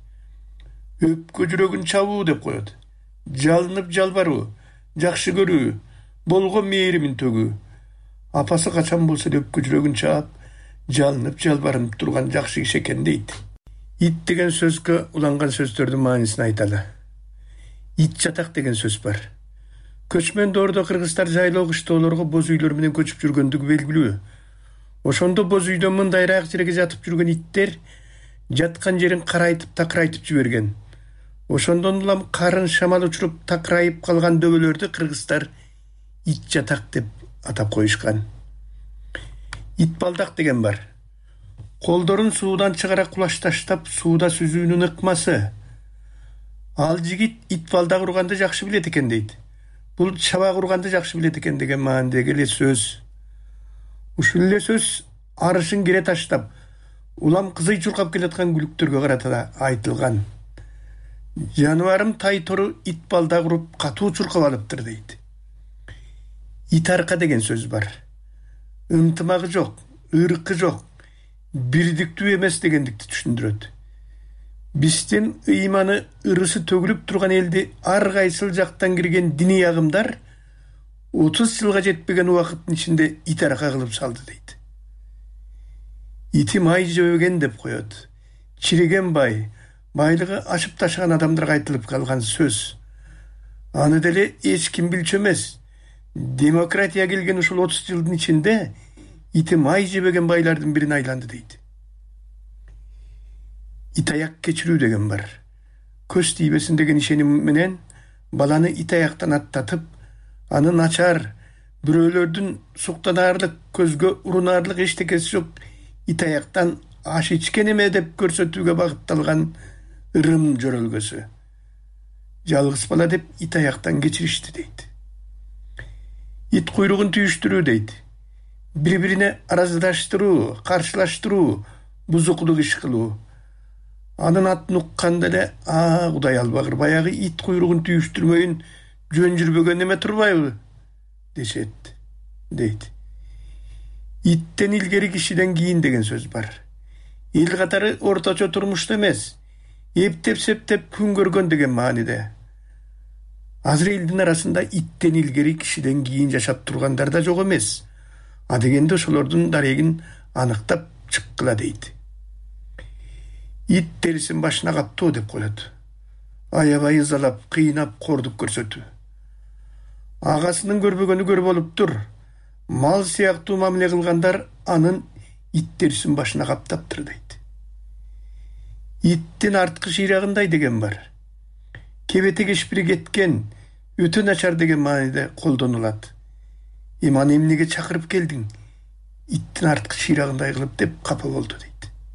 Өпкө жүрөгүн чабуу деп коет. Жалынып жалбаруу, жакшы көрүү, болгон мээримин төгүү. Апасы качан болсо да өпкө жүрөгүн чаап, жалынып жалбарынып турган жакшы киши экен дейт. Ит деген сөзгө уланган сөздөрдүн маанисин айталы. Ит жатак деген сөз бар. Көчмөн доордо кыргыздар жайлоо кыштоолорго боз үйлөр менен көчүп жүргөндүгү белгилүү. Ошондо боз үйдөн мындайраак жерге жатып жүргөн иттер жаткан жерин карайтып такырайтып жиберген. Ошондон улам карын шамал учуруп такырайып калган дөбөлөрдү кыргыздар ит жатак деп атап коюшкан. Ит балдак деген бар. Колдорун суудан чыгара кулашташтап сууда сүзүүнүн ыкмасы. Ал жигит ит балдак урганды жакшы билет экен дейт. Бул чабак урганды жакшы билет экен деген маанидеги эле сөз. Ушул эле сөз арышын кере таштап, улам кызый чуркап келаткан күлүктөргө карата да айтылган. Жаныбарым тай тору ит балдак уруп катуу чуркап алыптыр дейт. Ит арка деген сөз бар. Ынтымагы жок, ыркы жок, бирдиктүү эмес дегендикти түшүндүрөт. Биздин ыйманы ырысы төгүлүп турган элди ар кайсыл жактан кирген диний агымдар 30 жылга жетпеген убакыттын ичинде ит арка кылып салды дейт. Ити май жебеген деп коет. Чириген бай, байлыгы ашып ташыган адамдарга айтылып калган сөз. Аны деле эч ким билчү эмес. Демократия келген ушул 30 жылдын ичинде ити май жебеген байлардын бирине айланды дейт. Ит аяк кечирүү деген бар. Көз тийбесин деген ишеним менен баланы ит аяктан аттатып, аны начар, бирөөлөрдүн суктанаарлык, көзгө урунаарлык эчтекеси жок ит аяктан аш ичкен эме деп көрсөтүүгө багытталган ырым жөрөлгөсү. Жалгыз бала деп ит аяктан кечиришти дейт. Ит куйругун түйүштүрүү дейт. Бири-бирине араздаштыруу, каршылаштыруу, бузуклук иш кылуу. Анын атын укканда эле Кудай албагыр, баягы ит куйругун түйүштүрмөйүн жөн жүрбөгөн эме турбайбы дешет дейт. Иттен илгери кишиден кийин деген сөз бар. Эл катары орточо турмушта эмес, эптеп септеп күн көргөн деген мааниде. Азыр элдин арасында иттен илгери кишиден кийин жашап тургандар да жок эмес. А дегенде ошолордун дарегин аныктап чыккыла дейт. Ит терисин башына каптоо деп коет. Аябай ызалап, кыйнап, кордук көрсөтүү. Агасынын көрбөгөнү көр болуптур. Мал сыяктуу мамиле кылгандар анын ит терисин башына каптаптыр дейт. Иттин арткы шыйрагындай деген бар. Кебети кешпири кеткен, өтө начар деген мааниде колдонулат. Аны эмнеге чакырып келдиң? Иттин арткы шыйрагындай кылып деп капа болду дейт.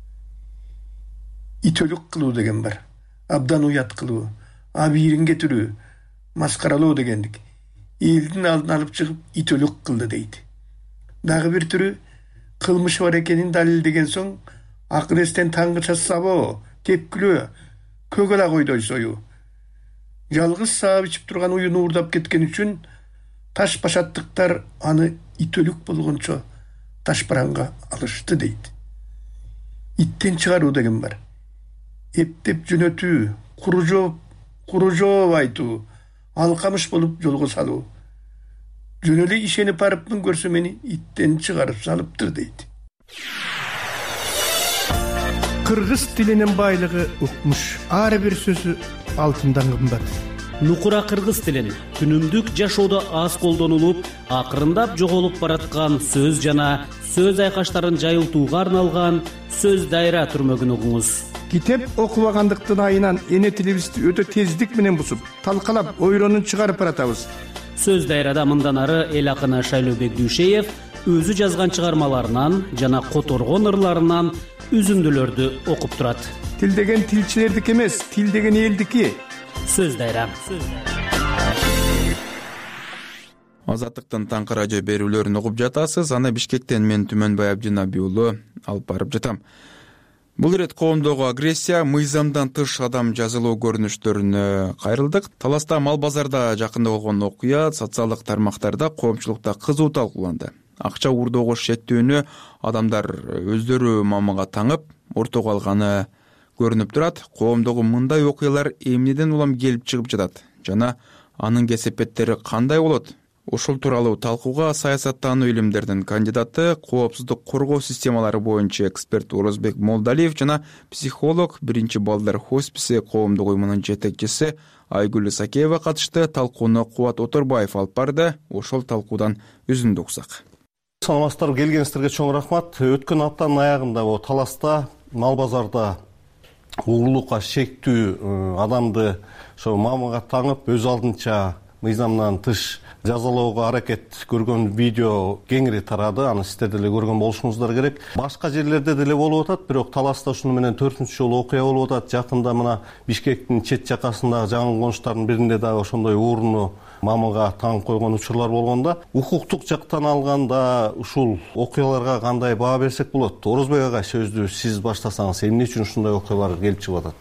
Итөлүк кылуу деген бар. Абдан уят кылуу, абийирин кетирүү, маскаралоо дегендик. Элдин алдын алып чыгып итөлүк кылды дейт. Дагы бир түрү кылмыш бар экенин далилдеген соң акыр эстен таңгыча сабоо, тепкилөө, көгөла койдой союу. Жалгыз саап ичип турган уюну уурдап кеткен үчүн таш башаттыктар аны итөлүк болгончо таш баранга алышты дейт. Иттен чыгаруу деген бар. Эптеп жөнөтүү, куру жооп айтуу, алкамыш болуп жолго салуу. Жөн эле ишенип барыпмын, көрсө мени иттен чыгарып салыптыр дейт. Кыргыз тилинин байлыгы укмуш. Ар бир сөзү алтындан кымбат. Нукура кыргыз тилин күнүмдүк жашоодо аз колдонулуп, акырындап жоголуп бараткан сөз жана сөз айкаштарын жайылтууга арналган сөз дайра түрмөгүн угуңуз. Китеп окубагандыктын айынан эне тилибизди өтө тездик менен бусуп, талкалап, ойронун чыгарып баратабыз. Сөз дайрада мындан ары эл акыны Шайлообек Дүйшеев өзү жазган чыгармаларынан жана которгон ырларынан үзүндүлөрдү окуп турат. Тил деген тилчилердики эмес, тил деген элдики. Сөз дайра. Азаттыктын таңкы радио берүүлөрүн угуп жатасыз. Аны Бишкектен мен Түмөнбай Абдинабий уулу алып барып жатам. Бул ирет коомдогу агрессия, мыйзамдан тыш адам жазылуу көрүнүштөрүнө кайрылдык. Таласта мал базарда жакында болгон окуя социалдык тармактарда коомчулукта кызуу талкууланды. Акча уурдоого шектүүнү адамдар өздөрү мамага таңып, ортого алганы көрүнүп турат. Коомдогу мындай окуялар эмнеден улам келип чыгып жатат жана анын кесепеттери кандай болот? Ушул тууралуу талкууга саясаттануу илимдеринин кандидаты, коопсуздук коргоо системалары боюнча эксперт Орозбек Молдалиев жана психолог, биринчи балдар хосписи коомдук уюмунун жетекчиси Айгүл Исакеева катышты. Талкууну Кубат Оторбаев алып барды. Ошол талкуудан үзүндү уксак. Саламатсыздар, келгениңиздерге чоң рахмат. Өткөн аптанын аягында Таласта мал базарда угулукка шектүү адамды ошо мамага таңып, өз алдынча мыйзамдан тыш жазалоого аракет көргөн видео кеңири тарады. Аны сиздер деле көргөн болушуңуздар керек. Башка жерлерде деле болуп атат, бирок Таласта ушуну менен 4-үнчү жолу окуя болуп атат. Жакында мына Бишкектин чет жакасындагы жаңы конуштардын биринде дагы ошондой ууруну мамага таңып койгон учурлар болгондо, укуктук жактан алганда ушул окуяларга кандай баа берсек болот? Орозбек ага, сөздү сиз баштасаңыз, эмне үчүн ушундай окуялар келип чыгып атат?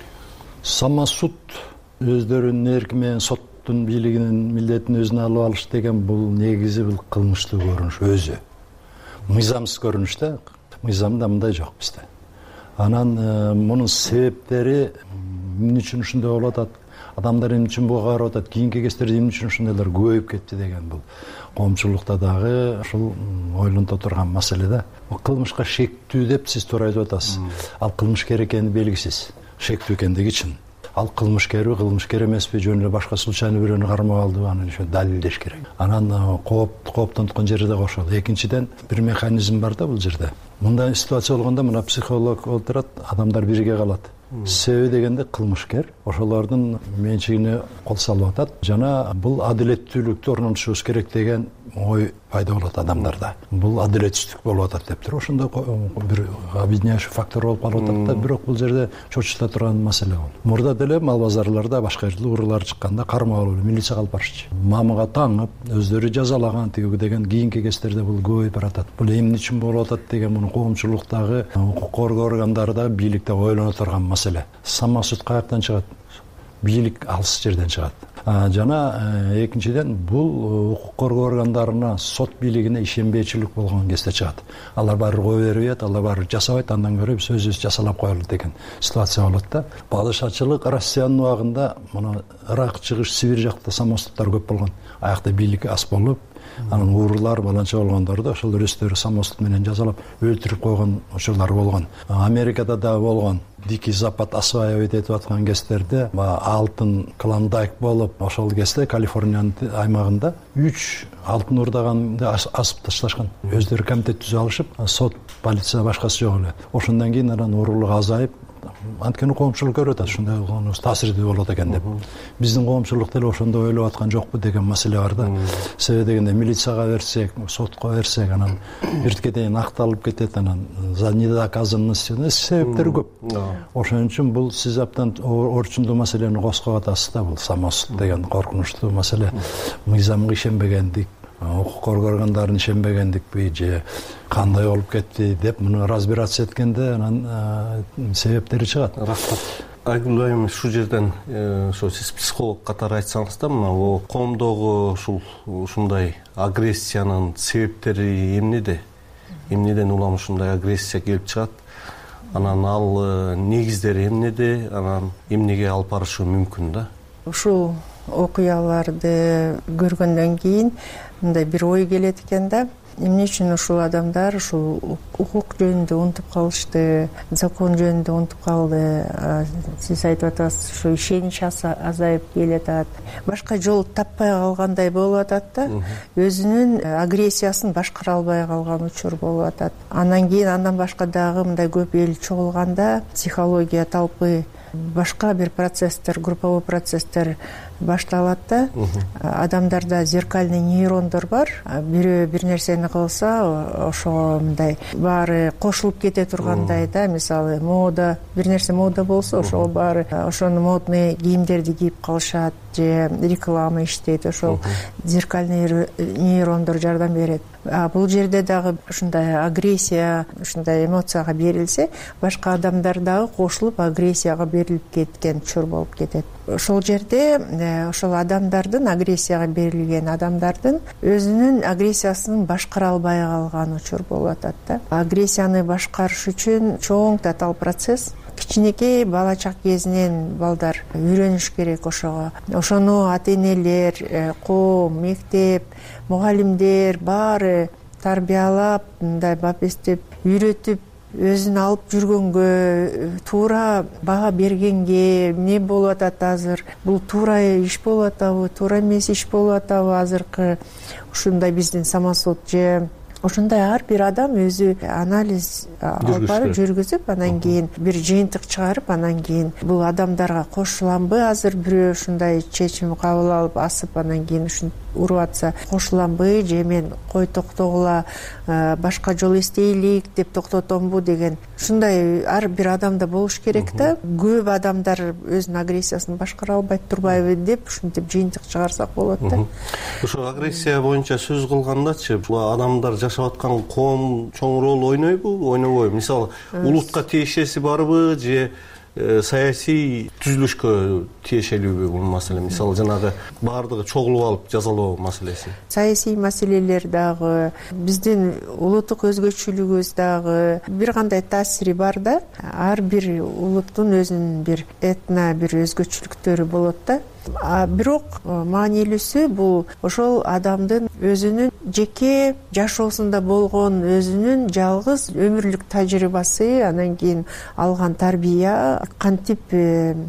Самосуд өздөрүнүн эрки менен соттун бийлигинин милдетин өзүнө алып алыш деген бул негизи бул кылмыштуу көрүнүш өзү. Мыйзамсыз көрүнүш да, мыйзамда мындай жок бизде. Анан мунун себептери эмне үчүн ушундай болуп атат? Адамдар эмне үчүн буга карап атат? Кийинки кездерде эмне үчүн ушундайлар көбөйүп кетти деген бул коомчулукта дагы ушул ойлонто турган маселе да. Кылмышка шектүү деп сиз туура айтып атасыз. Ал кылмышкер экени белгисиз. Шектүү экендиги чын. Ал кылмышкерби, кылмышкер эмеспи, жөн эле башка случайно бирөөнү кармап алдыбы, аны ошо далилдеш керек. Анан кооптонткон жери да ошол. Экинчиден бир механизм бар да бул жерде. Мындай ситуация болгондо мына психолог олтурат, адамдар бирге калат. Себеби дегенде кылмышкер ошолордун менчигине кол салып атат жана бул адилеттүүлүктү орнотушубуз керек деген ой пайда болот адамдарда. Бул адилетсиздик болуп атат дептир. Ошондой бир объединяющий фактор болуп калып атат да, бирок бул жерде чочута турган маселе бул. Мурда деле мал базарларда башка жерде уруулар чыкканда кармап алып милицияга алып барышчу. Мамыга таңып, өздөрү жазалаган тиги деген кийинки кездерде бул көбөйүп баратат. Бул эмне үчүн болуп атат деген муну коомчулуктагы, укук коргоо органдарда, бийликте ойлоно турган маселе. Самосуд каяктан чыгат? Бийлик алыс жерден чыгат. Жана экинчиден бул укук коргоо органдарына, сот бийлигине ишенбейчилик болгон кезде чыгат. Алар баары кое бербейт, алар баары жасабайт, андан көрө биз өзүбүз жасалап коелу деген ситуация болот да. Падышачылык Россиянын убагында мына Ирак, Чыгыш, Сибирь жакта самосудтар көп болгон. Аякта бийлик аз болуп, анан уурулар баланча болгондорду ошол өздөрү самосуд менен жазалап өлтүрүп койгон учурлар болгон. Америкада да болгон. Дикий Запад осваивать этип аткан кездерде алтын клондайк болуп, ошол кезде Калифорниянын аймагында 3 алтын урдаганды асып ташташкан. Өздөрү комитет түзүп алышып, сот, полиция башкасы жок эле. Ошондон кийин анан уурулук азайып, анткени коомчулук көрүп атат, ушундай таасирдүү болот экен деп. Биздин коомчулук деле ошондой ойлоп аткан жокпу деген маселе бар да. Себеби дегенде милицияга берсек, сотко берсек, анан эрткеден акталып кетет, анан за недоказанность себептери көп. Ошон үчүн бул сиз абдан орчундуу маселени козгоп атасыз да, бул самосуд деген коркунучтуу маселе. Мыйзамга ишенбегендик, укук коргоо органдарына ишенбегендикпи же кандай болуп кетти деп муну разбираться эткенде анан себептери чыгат. Рахмат. Айгүл айым, ушул жерден ошо сиз психолог катары айтсаңыз да, мына коомдогу ушундай агрессиянын себептери эмнеде? Эмнеден улам ушундай агрессия келип чыгат? Анан ал негиздери эмнеде? Анан эмнеге алып барышы мүмкүн да? Ушул окуяларды көргөндөн кийин мындай бир ой келет экен да. Эмне үчүн ушул адамдар ушул укук жөнүндө унутуп калышты, закон жөнүндө унутуп калды. Сиз айтып атасыз, ушу ишенич азайып келатат. Башка жол таппай калгандай болуп атат да. Өзүнүн агрессиясын башкара албай калган учур болуп атат. Андан кийин андан башка дагы мындай көп эл чогулганда психология талкы, башка бир процесстер, групповой процесстер башталат да. Адамдарда зеркальный нейрондор бар. Бирөө бир нерсени кылса, ошого мындай баары кошулуп кете тургандай да. Мисалы, мода, бир нерсе мода болсо, ошого баары ошону модный кийимдерди кийип калышат же реклама иштейт. Ошол зеркальный нейрондор жардам берет. Бул жерде дагы ушундай агрессия, ушундай эмоцияга берилсе, башка адамдар дагы кошулуп агрессияга берилип кеткен учур болуп кетет. Ошол жерде ошол адамдардын, агрессияга берилген адамдардын өзүнүн агрессиясын башкара албай калган учур болуп атат да. Агрессияны башкарыш үчүн чоң татаал процесс. Кичинекей бала чак кезинен балдар үйрөнүш керек ошого. Ошону ата-энелер, коом, мектеп, мугалимдер баары тарбиялап, мындай бапестеп, үйрөтүп, өзүн алып жүргөнгө, туура бага бергенге, эмне болуп атат азыр, бул туура иш болуп атабы, туура эмес иш болуп атабы азыркы ушундай биздин самосуд же ошондой ар бир адам өзү анализ алып барып жүргүзүп, анан кийин бир жыйынтык чыгарып, анан кийин бул адамдарга кошуламбы, азыр бирөө ушундай чечим кабыл алып асып, анан кийин ушинтип уруп атса кошуламбы, же мен кой токтогула, башка жол издейлик деп токтотомбу деген ушундай ар бир адамда болуш керек да. Көп адамдар өзүнүн агрессиясын башкара албайт турбайбы деп ушинтип жыйынтык чыгарсак болот да. Ошо агрессия боюнча сөз кылгандачы, бул адамдар жашап аткан коом чоң роль ойнойбу, ойнобойбу? Мисалы, улутка тиешеси барбы же саясий түзүлүшкө тиешелүүбү бул маселе? Мисалы, жанагы баардыгы чогулуп алып жазалоо маселеси. Саясий маселелер дагы, биздин улуттук өзгөчөлүгүбүз дагы бир кандай таасири бар да. Ар бир улуттун өзүнүн бир этно, бир өзгөчөлүктөрү болот да. Бирок маанилүүсү бул ошол адамдын өзүнүн жеке жашоосунда болгон өзүнүн жалгыз өмүрлүк тажрыйбасы, анан кийин алган тарбия кантип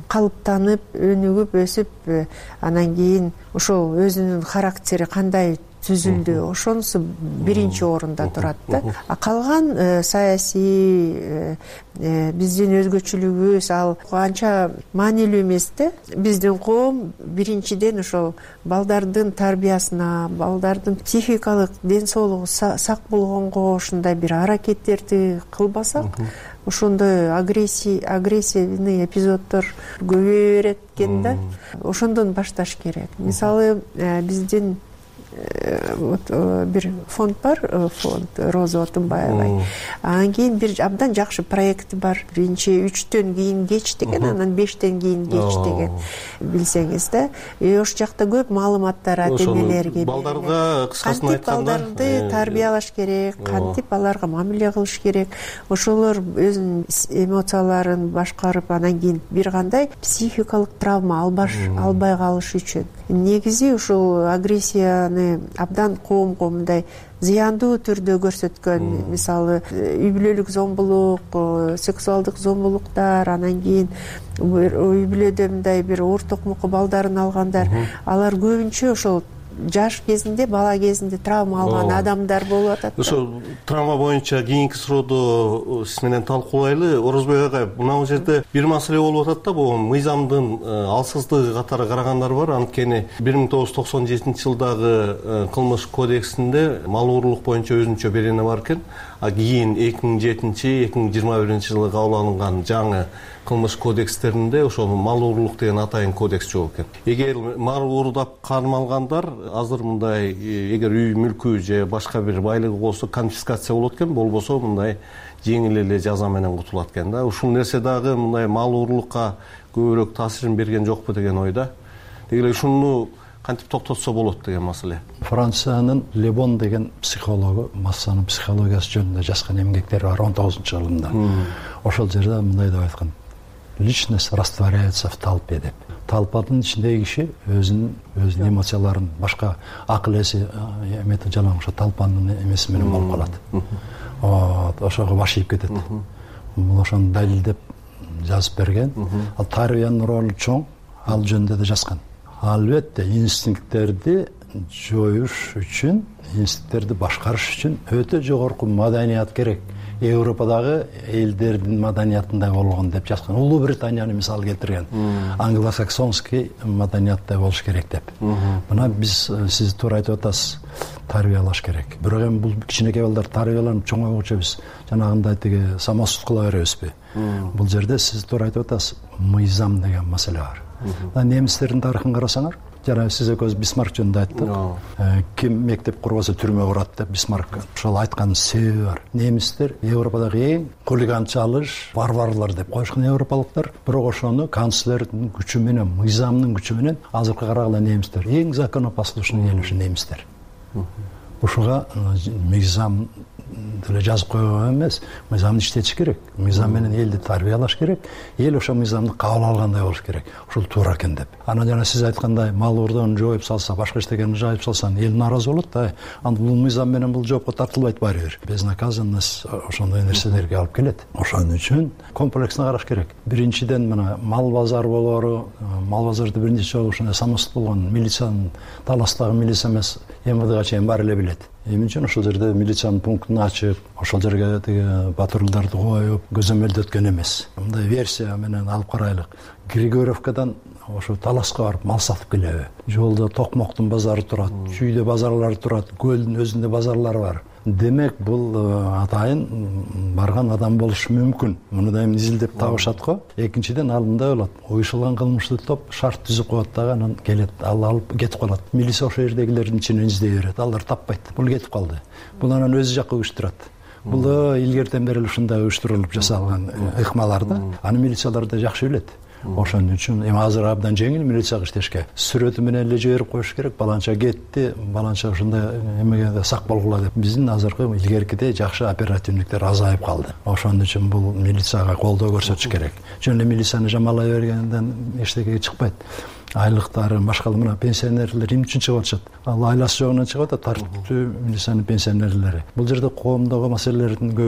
калыптанып, өнүгүп, өсүп, анан кийин ошол өзүнүн характери кандай түзүлдү, ошонусу биринчи орунда турат да. Калган саясий биздин өзгөчөлүгүбүз ал анча маанилүү эмес да. Биздин коом биринчиден ошол балдардын тарбиясына, балдардын психикалык ден соолугу сак болгонго ушундай бир аракеттерди кылбасак, ошондой агрессивный эпизоддор көбөйө берет экен да. Ошондон башташ керек. Мисалы, биздин бир фонд бар, фонд Роза Отунбаева. Анан кийин бир абдан жакшы проекти бар. Биринчи 3төн кийин кеч деген, анан 5тен кийин кеч деген, билсеңиз да. Ош жакта көп маалыматтар, атемелерге балдарга кыскасын айтканда балдарды тарбиялаш керек, кантип аларга мамиле кылыш керек. Ошолор өзүнүн эмоцияларын башкарып, анан кийин бир кандай психикалык травма албай калыш үчүн негизи ушул агрессияны абдан коомго мындай зыяндуу түрдө көрсөткөн, мисалы үй бүлөлүк зомбулук, сексуалдык зомбулуктар, анан кийин үй бүлөдө мындай бир оор токмокко балдарын алгандар, алар көбүнчө ошол жаш кезинде, бала кезинде травма алган адамдар болуп атат. Ошо травма боюнча кийинки сурооду сиз менен талкуулайлы. Орозбек агай, мына жерде бир маселе болуп атат да, бул мыйзамдын алсыздыгы катары карагандар бар. Анткени 1997 жылдагы кылмыш кодексинде мал уурлук боюнча өзүнчө берене бар экен. А кийин 2007-2021 жылы кабыл алынган жаңы кылмыш кодекстеринде ошол мал уурлук деген атайын кодекс жок экен. Эгер мал уурдап кармалгандар азыр мындай, эгер үй мүлкү же башка бир байлыгы болсо конфискация болот экен, болбосо мындай жеңил эле жаза менен кутулат экен да. Ушул нерсе дагы мындай мал уурлукка көбүрөөк таасирин берген жокпу деген ойда. Деги эле ушуну кантип токтотсо болот деген маселе. Франциянын Лебон деген психологу массанын психологиясы жөнүндө жазган эмгектери бар 19-жылында. Ошол жерде мындай деп айткан: личность растворяется в толпе деп. Толпанын ичиндеги киши өзүнүн эмоцияларын башка акыл эси эметип жалаң ошо толпанын эмеси менен болуп калат. Ошого баш ийип кетет. Бул ошону далилдеп жазып берген. Ал тарбиянын ролу чоң, ал жөнүндө да жазган. Албетте инстинкттерди жоюш үчүн, инстинкттерди башкарыш үчүн өтө жогорку маданият керек. Европадагы элдердин маданиятындай болгон деп жазган. Улуу Британияны мисал келтирген. Англосаксонский маданияттай болуш керек деп. Мына биз, сиз туура айтып атасыз, тарбиялаш керек. Бирок эми бул кичинекей балдар тарбияланып чоңойгуча биз жанагындай тиги самосуд кыла беребизби? Бул жерде сиз туура айтып атасыз, мыйзам деген маселе бар. Немистердин тарыхын карасаңар, жана сиз экөөбүз Бисмарк жөнүндө айттык. Ким мектеп курбаса түрмө курат деп Бисмарк ошол айткан себеби бар. Немистер Европадагы эң хулиганчалыш, варварлар деп коюшкан европалыктар, бирок ошону канцлердин күчү менен, мыйзамдын күчү менен азыркы караганда немистер эң законопослушный эл ушу немистер. Ушуга мыйзам деле жазып койгон эмес, мыйзамды иштетиш керек. Мыйзам менен элди тарбиялаш керек. Эл ошо мыйзамды кабыл алгандай болуш керек. Ушул туура экен деп. Анан жана сиз айткандай, мал уурдоону жоюп салса, башка иштегенди жоюп салса, эл нааразы болот да. Анда бул мыйзам менен бул жоопко тартылбайт баары бир. Безнаказанность ошондой нерселерге алып келет. Ошон үчүн комплексно караш керек. Биринчиден мына мал базары болору, мал базарда биринчи жолу ушундай самосуд болгон милициянын, Таластагы милиция эмес, МВДга чейин баары эле билет. Эмне үчүн ошол жерде милициянын пунктун ачып, ошол жерге тиги патрулдарды коюп, көзөмөлдөткөн эмес. Мындай версия менен алып карайлык. Григорьевкадан ошо Таласка барып мал сатып келеби? Жолдо Токмоктун базары турат, Чүйдө базарлары турат, Көлдүн өзүндө базарлар бар. Демек бул атайын барган адам болушу мүмкүн. Муну да эми изилдеп табышат го. Экинчиден ал мындай болот. Уюшулган кылмыштык топ шарт түзүп коет дагы, анан келет, ал алып кетип калат. Милиция ошол жердегилердин ичинен издей берет. Алар таппайт. Бул кетип калды. Бул анан өзү жакка уюштурат. Бул да илгертен бери эле ушундай уюштурулуп жасалган ыкмалар да. Аны милициялар да жакшы билет. Ошон үчүн эми азыр абдан жеңил милицияга иштешке. Сүрөтү менен эле жиберип коюш керек. Баланча кетти, баланча ушундай эмеге сак болгула деп. Биздин азыркы илгеркидей жакшы оперативниктер азайып калды. Ошон үчүн бул милицияга колдоо көрсөтүш керек. Жөн эле милицияны жамалай бергенден эчтеке чыкпайт. Айлыктары, башка мына пенсионерлер эмне үчүн чыгып атышат? Ал айласы жогунан чыгып атат, тартиптүү милициянын пенсионерлери. Бул жерде коомдогу маселелердин көбү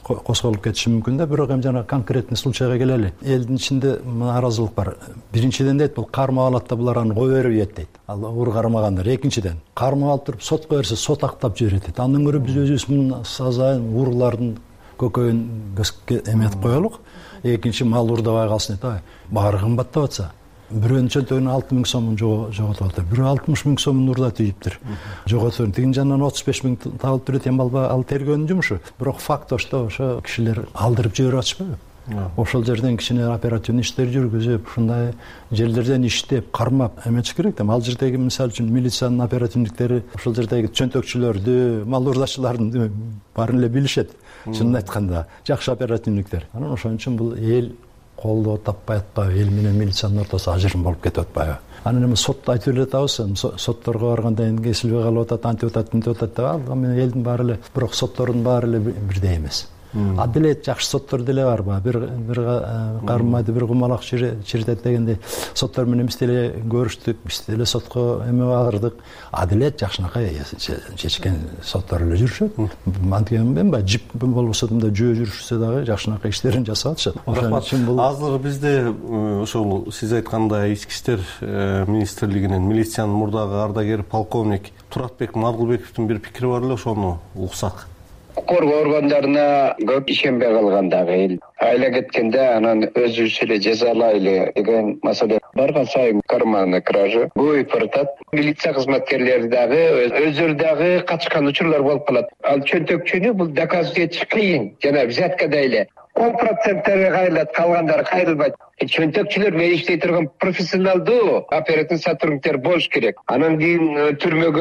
козголуп кетиши мүмкүн да. Бирок эми жана конкретный случайга келели. Элдин ичинде нааразылык бар. Биринчиден дейт, бул кармап алат да булар аны кое бербейт дейт. Ал уур кармагандар. Экинчиден, кармап алып туруп сотко берсе, сот актап жиберет дейт. Андан көрө биз өзүбүз мына сазайын уурлардын көкөйүн эметип коелук. Экинчи мал уурдабай калсын дейт. Баары кымбаттап атса, бирөөнүн чөнтөгүнөн 6000 сомун жоготуп атат. Бирөө 60 000 сомун уурдап ийиптир. Жоготуп, тигин жанынан 35 000 табылып турат эми ал тергөөнүн жумушу. Бирок факт ошо кишилер алдырып жиберип атышпайбы? Ошол жерден кичине оперативный иштер жүргүзүп, ушундай жерлерден иштеп, кармап эметиш керек да. Ал жердеги мисалы үчүн милициянын оперативниктери ошол жердеги чөнтөкчүлөрдү, мал уурдачылардын баарын эле билишет. Чынын айтканда, жакшы оперативниктер. Анан ошон үчүн бул эл колдоо таппай атпайбы, эл менен милициянын ортосу ажырым болуп кетип атпайбы? Анан эми сот айтып эле атабыз, сотторго барганда эми кесилбей калып атат, антип атат, мынтип атат деп. Ал менен элдин баары эле, бирок соттордун баары эле бирдей эмес. Адилет жакшы соттор деле барбы? Бир кармайды, бир кумалак чиритет дегендей соттор менен биз деле көрүштүк, биз деле сотко эме бардык. Адилет жакшынакай чечкен соттор эле жүрүшөт. Антиген эми жип болбосо да жөө жүрүшсө дагы жакшынакай иштерин жасап атышат. Ошон үчүн бул азыр бизде ошол сиз айткандай ички иштер министрлигинин милициянын мурдагы ардагери полковник Туратбек Мадылбековдун бир пикири бар эле, ошону уксак. Коргоо органдарына көп ишенбей калгандагы эл айла кеткенде анан өзүбүз эле жазалайлы деген маселе барган сайын карманный кража көбөйүп баратат. Милиция кызматкерлери дагы өздөрү дагы катышкан учурлар болуп калат. Ал чөнтөкчүнү бул доказать этиш кыйын. Жана взяткада эле 10% кайрылат, калгандары кайрылбайт. Чөнтөкчүлөр менен иштей турган профессионалдуу оперативный сотрудниктер болуш керек. Анан кийин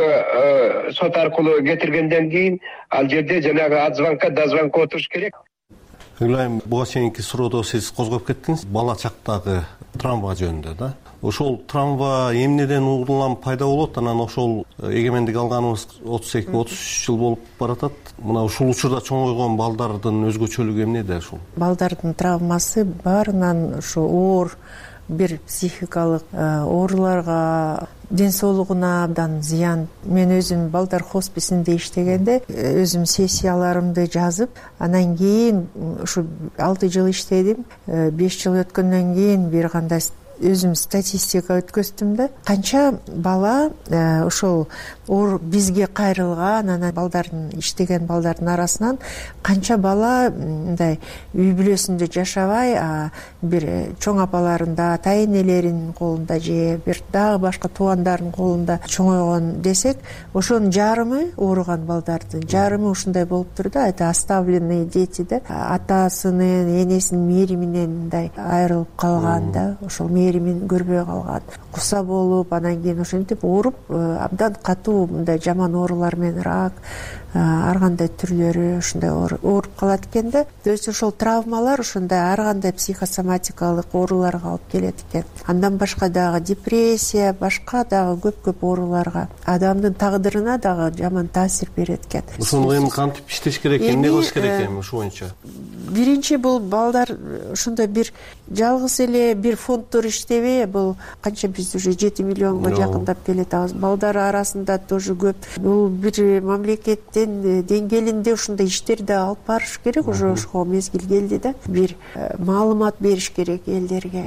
түрмөгө сот аркылуу кетиргенден кийин ал жерде жанагы отзвонка, дозвонка отуруш керек. Ыйлайм, буга чейинки суроодо сиз козгоп кеттиңиз, бала чактагы травма жөнүндө да. Ошол травма эмнеден угулам пайда болот? Анан ошол эгемендик алганыбыз 32-33 жыл болуп баратат. Мына ушул учурда чоңойгон балдардын өзгөчөлүгү эмнеде ушул? Балдардын травмасы баарынан ушу оор бир психикалык ооруларга, ден соолугуна абдан зыян. Мен өзүм балдар хосписинде иштегенде өзүм сессияларымды жазып, анан кийин ушу 6 жыл иштедим. 5 жыл өткөндөн кийин бир кандай өзүм статистика өткөздүм да, канча бала ошол бизге кайрылган, анан балдардын иштеген балдардын арасынан канча бала мындай үй бүлөсүндө жашабай, бир чоң апаларында, ата энелеринин колунда же бир дагы башка туугандарынын колунда чоңойгон десек, ошонун жарымы ооруган балдардын жарымы ушундай болуптур да, это оставленные дети да, атасынын, энесинин мээриминен мындай айрылып калган да, ошол мээримин көрбөй калган, куса болуп, анан кийин ошентип ооруп, абдан катуу мындай жаман оорулар менен рак, ар кандай түрлөрү ушундай ооруп калат экен да. То есть ошол травмалар ушундай ар кандай психосоматикалык ооруларга алып келет экен. Андан башка дагы депрессия, башка дагы көп ооруларга, адамдын тагдырына дагы жаман таасир берет экен. Ошону эми кантип иштеш керек, эмне кылыш керек эми ушу боюнча? Биринчи бул балдар ушундай бир жалгыз эле бир фонддор иштебей, бул канча биз уже 7 миллионго жакындап келатабыз. Балдар арасында тоже көп. Бул бир мамлекеттин деңгээлинде ушундай иштерди алып барыш керек, уже ошого мезгил келди да. Бир маалымат бериш керек элдерге.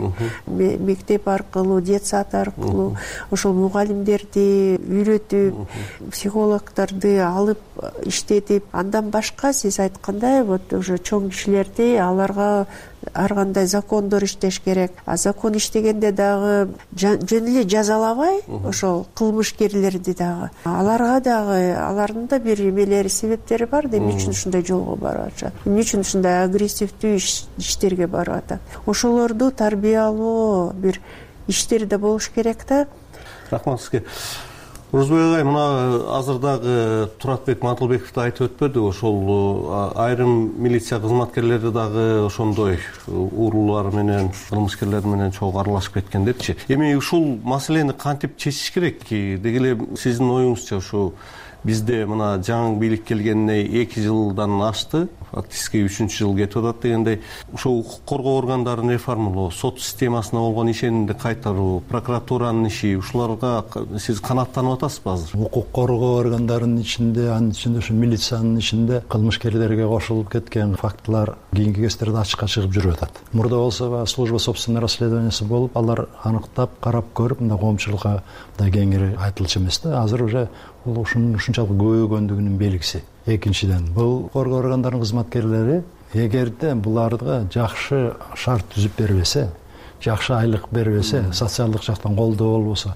Мектеп аркылуу, детсад аркылуу ошол мугалимдерди үйрөтүп, психологдорду алып иштетип, андан башка сиз айткандай вот уже чоң кишилерди аларга ар кандай закондор иштеш керек. Закон иштегенде дагы жөн эле жазалабай, ошол кылмышкерлерди дагы, аларга дагы алардын да бир эмелери, себептери бар да, эмне үчүн ушундай жолго барып атышат, эмне үчүн ушундай агрессивдүү иштерге барып атат. Ошолорду тарбиялоо бир иштери да болуш керек да. Рахмат сизге. Орозбек агай, мына азырдагы Туратбек Мадылбеков да айтып өтпөдү, ошол айрым милиция кызматкерлери дагы ошондой уурулар менен, кылмышкерлер менен чогуу аралашып кеткен депчи. Эми ушул маселени кантип чечиш керек? Деги эле сиздин оюңузча ушу бизде мына жаңы бийлик келгенине 2 жылдан ашты, фактически 3-чү жыл кетип атат дегендей. Ошо укук коргоо органдарын реформалоо, сот системасына болгон ишенимди кайтаруу, прокуратуранын иши, ушуларга сиз канааттанып атасызбы азыр? Укук коргоо органдарынын ичинде, анын ичинде ушу милициянын ичинде кылмышкерлерге кошулуп кеткен фактылар кийинки кездерде ачыкка чыгып жүрүп атат. Мурда болсо служба собственный расследованиясы болуп, алар аныктап, карап көрүп, мындай коомчулукка да кеңири айтылчу эмес да. Азыр уже бул ушунчалык көбөйгөндүгүнүн белгиси. Экинчиден, бул коргоо органдарынын кызматкерлери эгерде буларга жакшы шарт түзүп бербесе, жакшы айлык бербесе, социалдык жактан колдоо болбосо,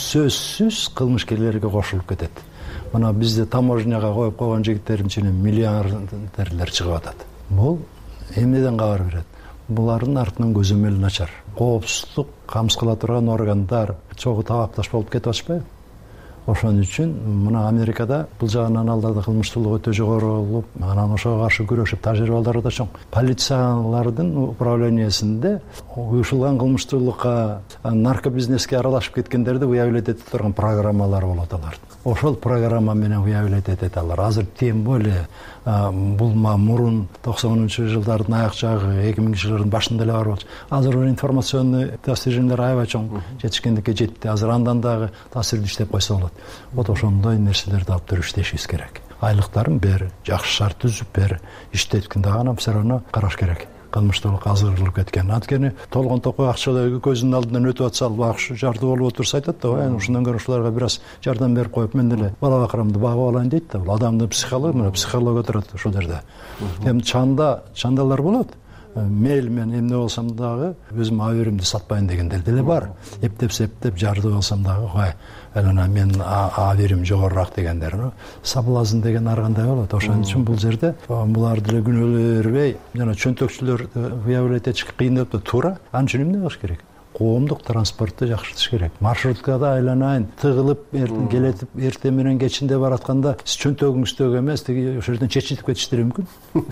сөзсүз кылмышкерлерге кошулуп кетет. Мына бизде таможняга коюп койгон жигиттердин ичинен миллиардерлер чыгып атат. Бул эмнеден кабар берет? Булардын артынан көзөмөл начар. Коопсуздук камсыз кыла турган органдар чогуу табакташ болуп кетип атышпайбы? Ошон үчүн мына Америкада бул жагынан аларда кылмыштуулук өтө жогору болуп, анан ошого каршы күрөшүп тажрыйбалары да чоң. Полициялардын управлениясинде уюшулган кылмыштуулукка, наркобизнеске аралашып кеткендерди выявлять этип турган программалар болот алардын. Ошол программа менен выявлять этет алар. Азыр тем более бул мурун 90-жылдардын аяк жагы, 2000-жылдардын башында эле бар болчу. Азыр информационный достижениялар аябай чоң жетишкендикке жетти. Азыр андан дагы таасирдүү иштеп койсо болот. Вот ошондой нерселерди алып туруп иштешибиз керек. Айлыктарын бер, жакшы шарт түзүп бер, иштеткенде гана все равно караш керек. Кылмыштуулукка азырылып кеткен. Анткени толгон токой акчалар көзүнүн алдынан өтүп атса, багыш жарды болуп отурса айтат да, ушундан көрө ушуларга бир аз жардам берип коюп, мен деле бала бакырамды багып алайын дейт да. Бул адамдын психология турат ушул жерде. Эми чандалар болот. Мейл мен эмне болсам дагы өзүм аберимди сатпайын дегендер деле бар. Эптеп жарды болсам дагы, анан мен аберим жогорураак дегендер. Соблазн деген ар кандай болот. Ошон үчүн бул жерде булар деле күнөөлөй бербей, жана чөнтөкчүлөр выявлять этиш кыйын деп туура. Анын үчүн эмне кылыш керек? Коомдук транспортты жакшыртыш керек. Маршруткада айланайын, тыгылып, келетип, эртең менен кечинде баратканда сиз чөнтөгүңүздөгү эмес, тиги ошол жерден чечилип кетиштери мүмкүн.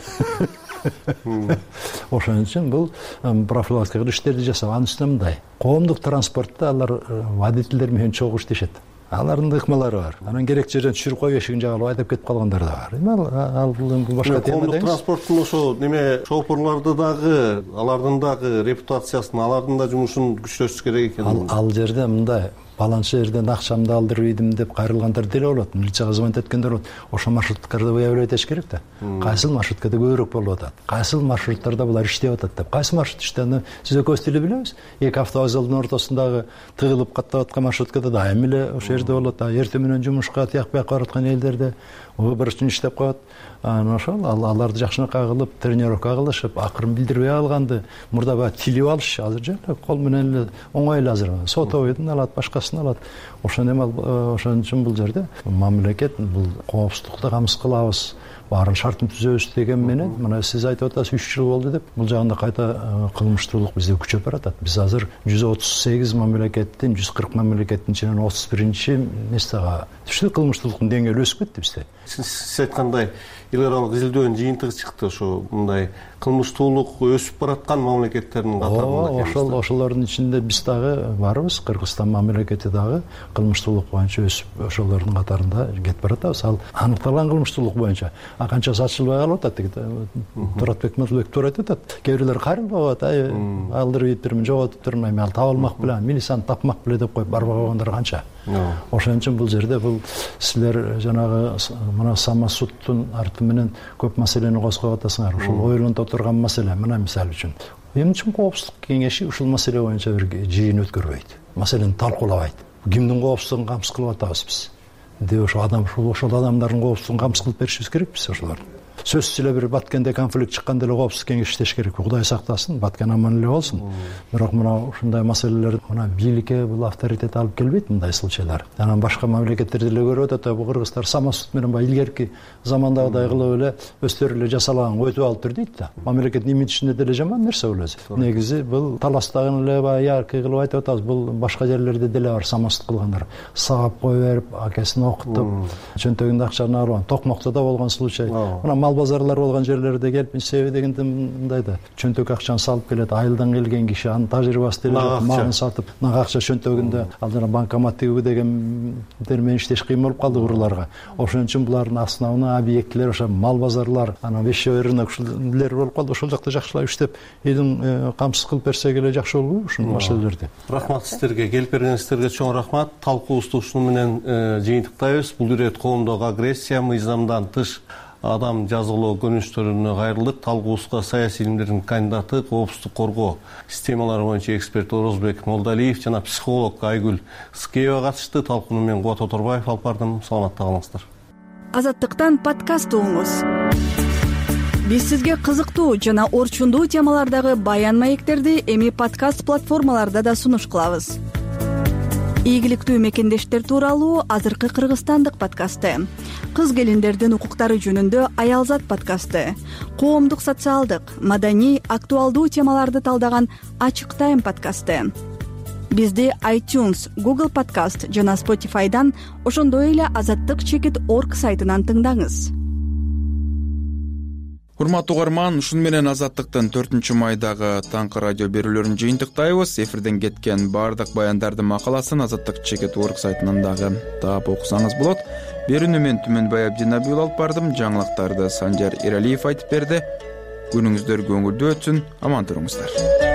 Ошон үчүн бул профилактикалык иштерди жасап, анын үстүнө мындай. Коомдук транспортто алар водительдер менен чогуу иштешет. Алардын ыкмалары бар. Анан керек жерден түшүрүп коюп эшигин жагалап айдап кетип калгандар да бар. Ал башка тема. Коомдук транспорттун ошо шоферлорду дагы, алардын дагы репутациясын, алардын да жумушун күчөтүш керек экен. Ал жерде мындай баланча жерден акчамды алдырып идим деп кайрылгандар деле болот. Милицияга звонить эткендер болот. Ошо маршруттарды выявлять этиш керек да. Кайсыл маршруткада көбүрөөк болуп атат? Кайсыл маршруттарда булар иштеп атат деп. Кайсы маршрут иштени сиз экөөбүз деле билебиз. Эки автовокзалдын ортосундагы тыгылып каттап аткан маршруткада дайым эле ошол жерде болот. Эртең менен жумушка, тияк бияка бараткан элдерде бир үчүн иштеп коет. Анан ошол аларды жакшынакай кылып, тренировка кылышып, акырын билдирбей алганды, мурда баягы тилип алыш, азыр жана кол менен эле оңой эле азыр. Сотовойдун алат, башкасын алат. Ошон үчүн бул жерде мамлекет бул коопсуздукты камсыз кылабыз, баарын шартын түзөбүз деген менен, мына сиз айтып атасыз 3 жыл болду деп, бул жагында кайта кылмыштуулук бизде күчөп баратат. Биз азыр 138 мамлекеттин, 140 мамлекеттин ичинен 31-местега түштүк. Кылмыштуулуктун деңгээли өсүп кетти бизде. Сиз айткандай эл аралык изилдөөнүн жыйынтыгы чыкты. Ошо мындай кылмыштуулук өсүп бараткан мамлекеттердин катарында. Ошолордун ичинде биз дагы барбыз. Кыргызстан мамлекети дагы кылмыштуулук боюнча өсүп, ошолордун катарында кетип баратабыз. Ал аныкталган кылмыштуулук боюнча канчасы ачылбай калып атат. Туратбек Матылбек туура айтып атат. Кээ бирлер кайрылып атат. Алдырып ийиптирмин, жоготуп турмайм, ал таап алмак беле, милицияны тапмак беле деп коюп барбай койгондор канча. Ошон үчүн бул жерде бул силер жанагы мына самосудтун арты менен көп маселени козгоп атасыңар. Ушул ойлонто турган маселе. Мына мисалы үчүн эмне үчүн коопсуздук кеңеши ушул маселе боюнча бир жыйын өткөрбөйт, маселени талкуулабайт? Кимдин коопсуздугун камсыз кылып атабыз биз? Деп ошол адамдардын коопсуздугун камсыз кылып беришибиз керекпиз ошолордун. Сөзсүз эле бир Баткенде конфликт чыкканда эле коопсуздук кеңеш иштеш керек. Кудай сактасын, Баткен аман эле болсун. Бирок мына ушундай маселелер мына бийликке бул авторитет алып келбейт мындай случайлар. Анан башка мамлекеттерде деле көрүп атат, бул кыргыздар самосуд менен баягы илгерки замандагыдай кылып эле өздөрү эле жасалаган өтүп алыптыр дейт да. Мамлекеттин имиджинде деле жаман нерсе бул өзү. Негизи бул таластагын эле баягы яркый кылып айтып атабыз. Бул башка жерлерде деле бар самосуд кылгандар. Сабап кое берип, акесин окутуп, чөнтөгүндө акчаны алып, Токмокто да болгон случай. Мына мал базарлар болгон жерлерде келип себеби дегенде мындай да чөнтөк акчаны салып келет, айылдан келген киши анын тажрыйбасы деле жок, малын сатып нак акча чөнтөгүндө ал жана банкомат тигүү дегендер менен иштеш кыйын болуп калды уруларга. Ошон үчүн булардын основной объектилери ошо мал базарлар, анан вещевой рынок ушулер болуп калды. Ошол жакта жакшылап иштеп, элин камсыз кылып берсек эле жакшы болобу ушул маселелерди. Рахмат сиздерге, келип бергениңиздерге чоң рахмат. Талкуубузду ушуну менен жыйынтыктайбыз. Бул ирет коомдогу агрессия, мыйзамдан тыш адам жазалоо көрүнүштөрүнө кайрылдык. Талкуубузга саясий илимдердин кандидаты, коопсуздук коргоо системалары боюнча эксперт Орозбек Молдалиев жана психолог Айгүл Скеева катышты. Талкууну мен Кубат Оторбаев алып бардым. Саламатта калыңыздар. Азаттыктан подкаст угуңуз. Биз сизге кызыктуу жана орчундуу темалардагы баян маектерди эми подкаст платформаларда да сунуш кылабыз. Ийгиликтүү мекендештер тууралуу азыркы кыргызстандык подкасты, кыз келиндердин укуктары жөнүндө Аялзат подкасты, коомдук социалдык, маданий, актуалдуу темаларды талдаган Ачык Тайм подкасты. Бизди iTunes, Google Podcast жана Spotify'дан, ошондой эле azattik.org сайтынан тыңдаңыз. Урматтуу угарман, ушуну менен Азаттыктын 4 майдагы таңкы радио берүүлөрүн жыйынтыктайбыз. Эфирден кеткен баардык баяндардын макаласын azattik.org сайтынан дагы таап окусаңыз болот. Берүүнү мен Түмөнбай Абдинабиул алып бардым. Жаңылыктарды Санжар Эралиев айтып берди. Күнүңүздөр көңүлдүү өтсүн. Аман туруңуздар.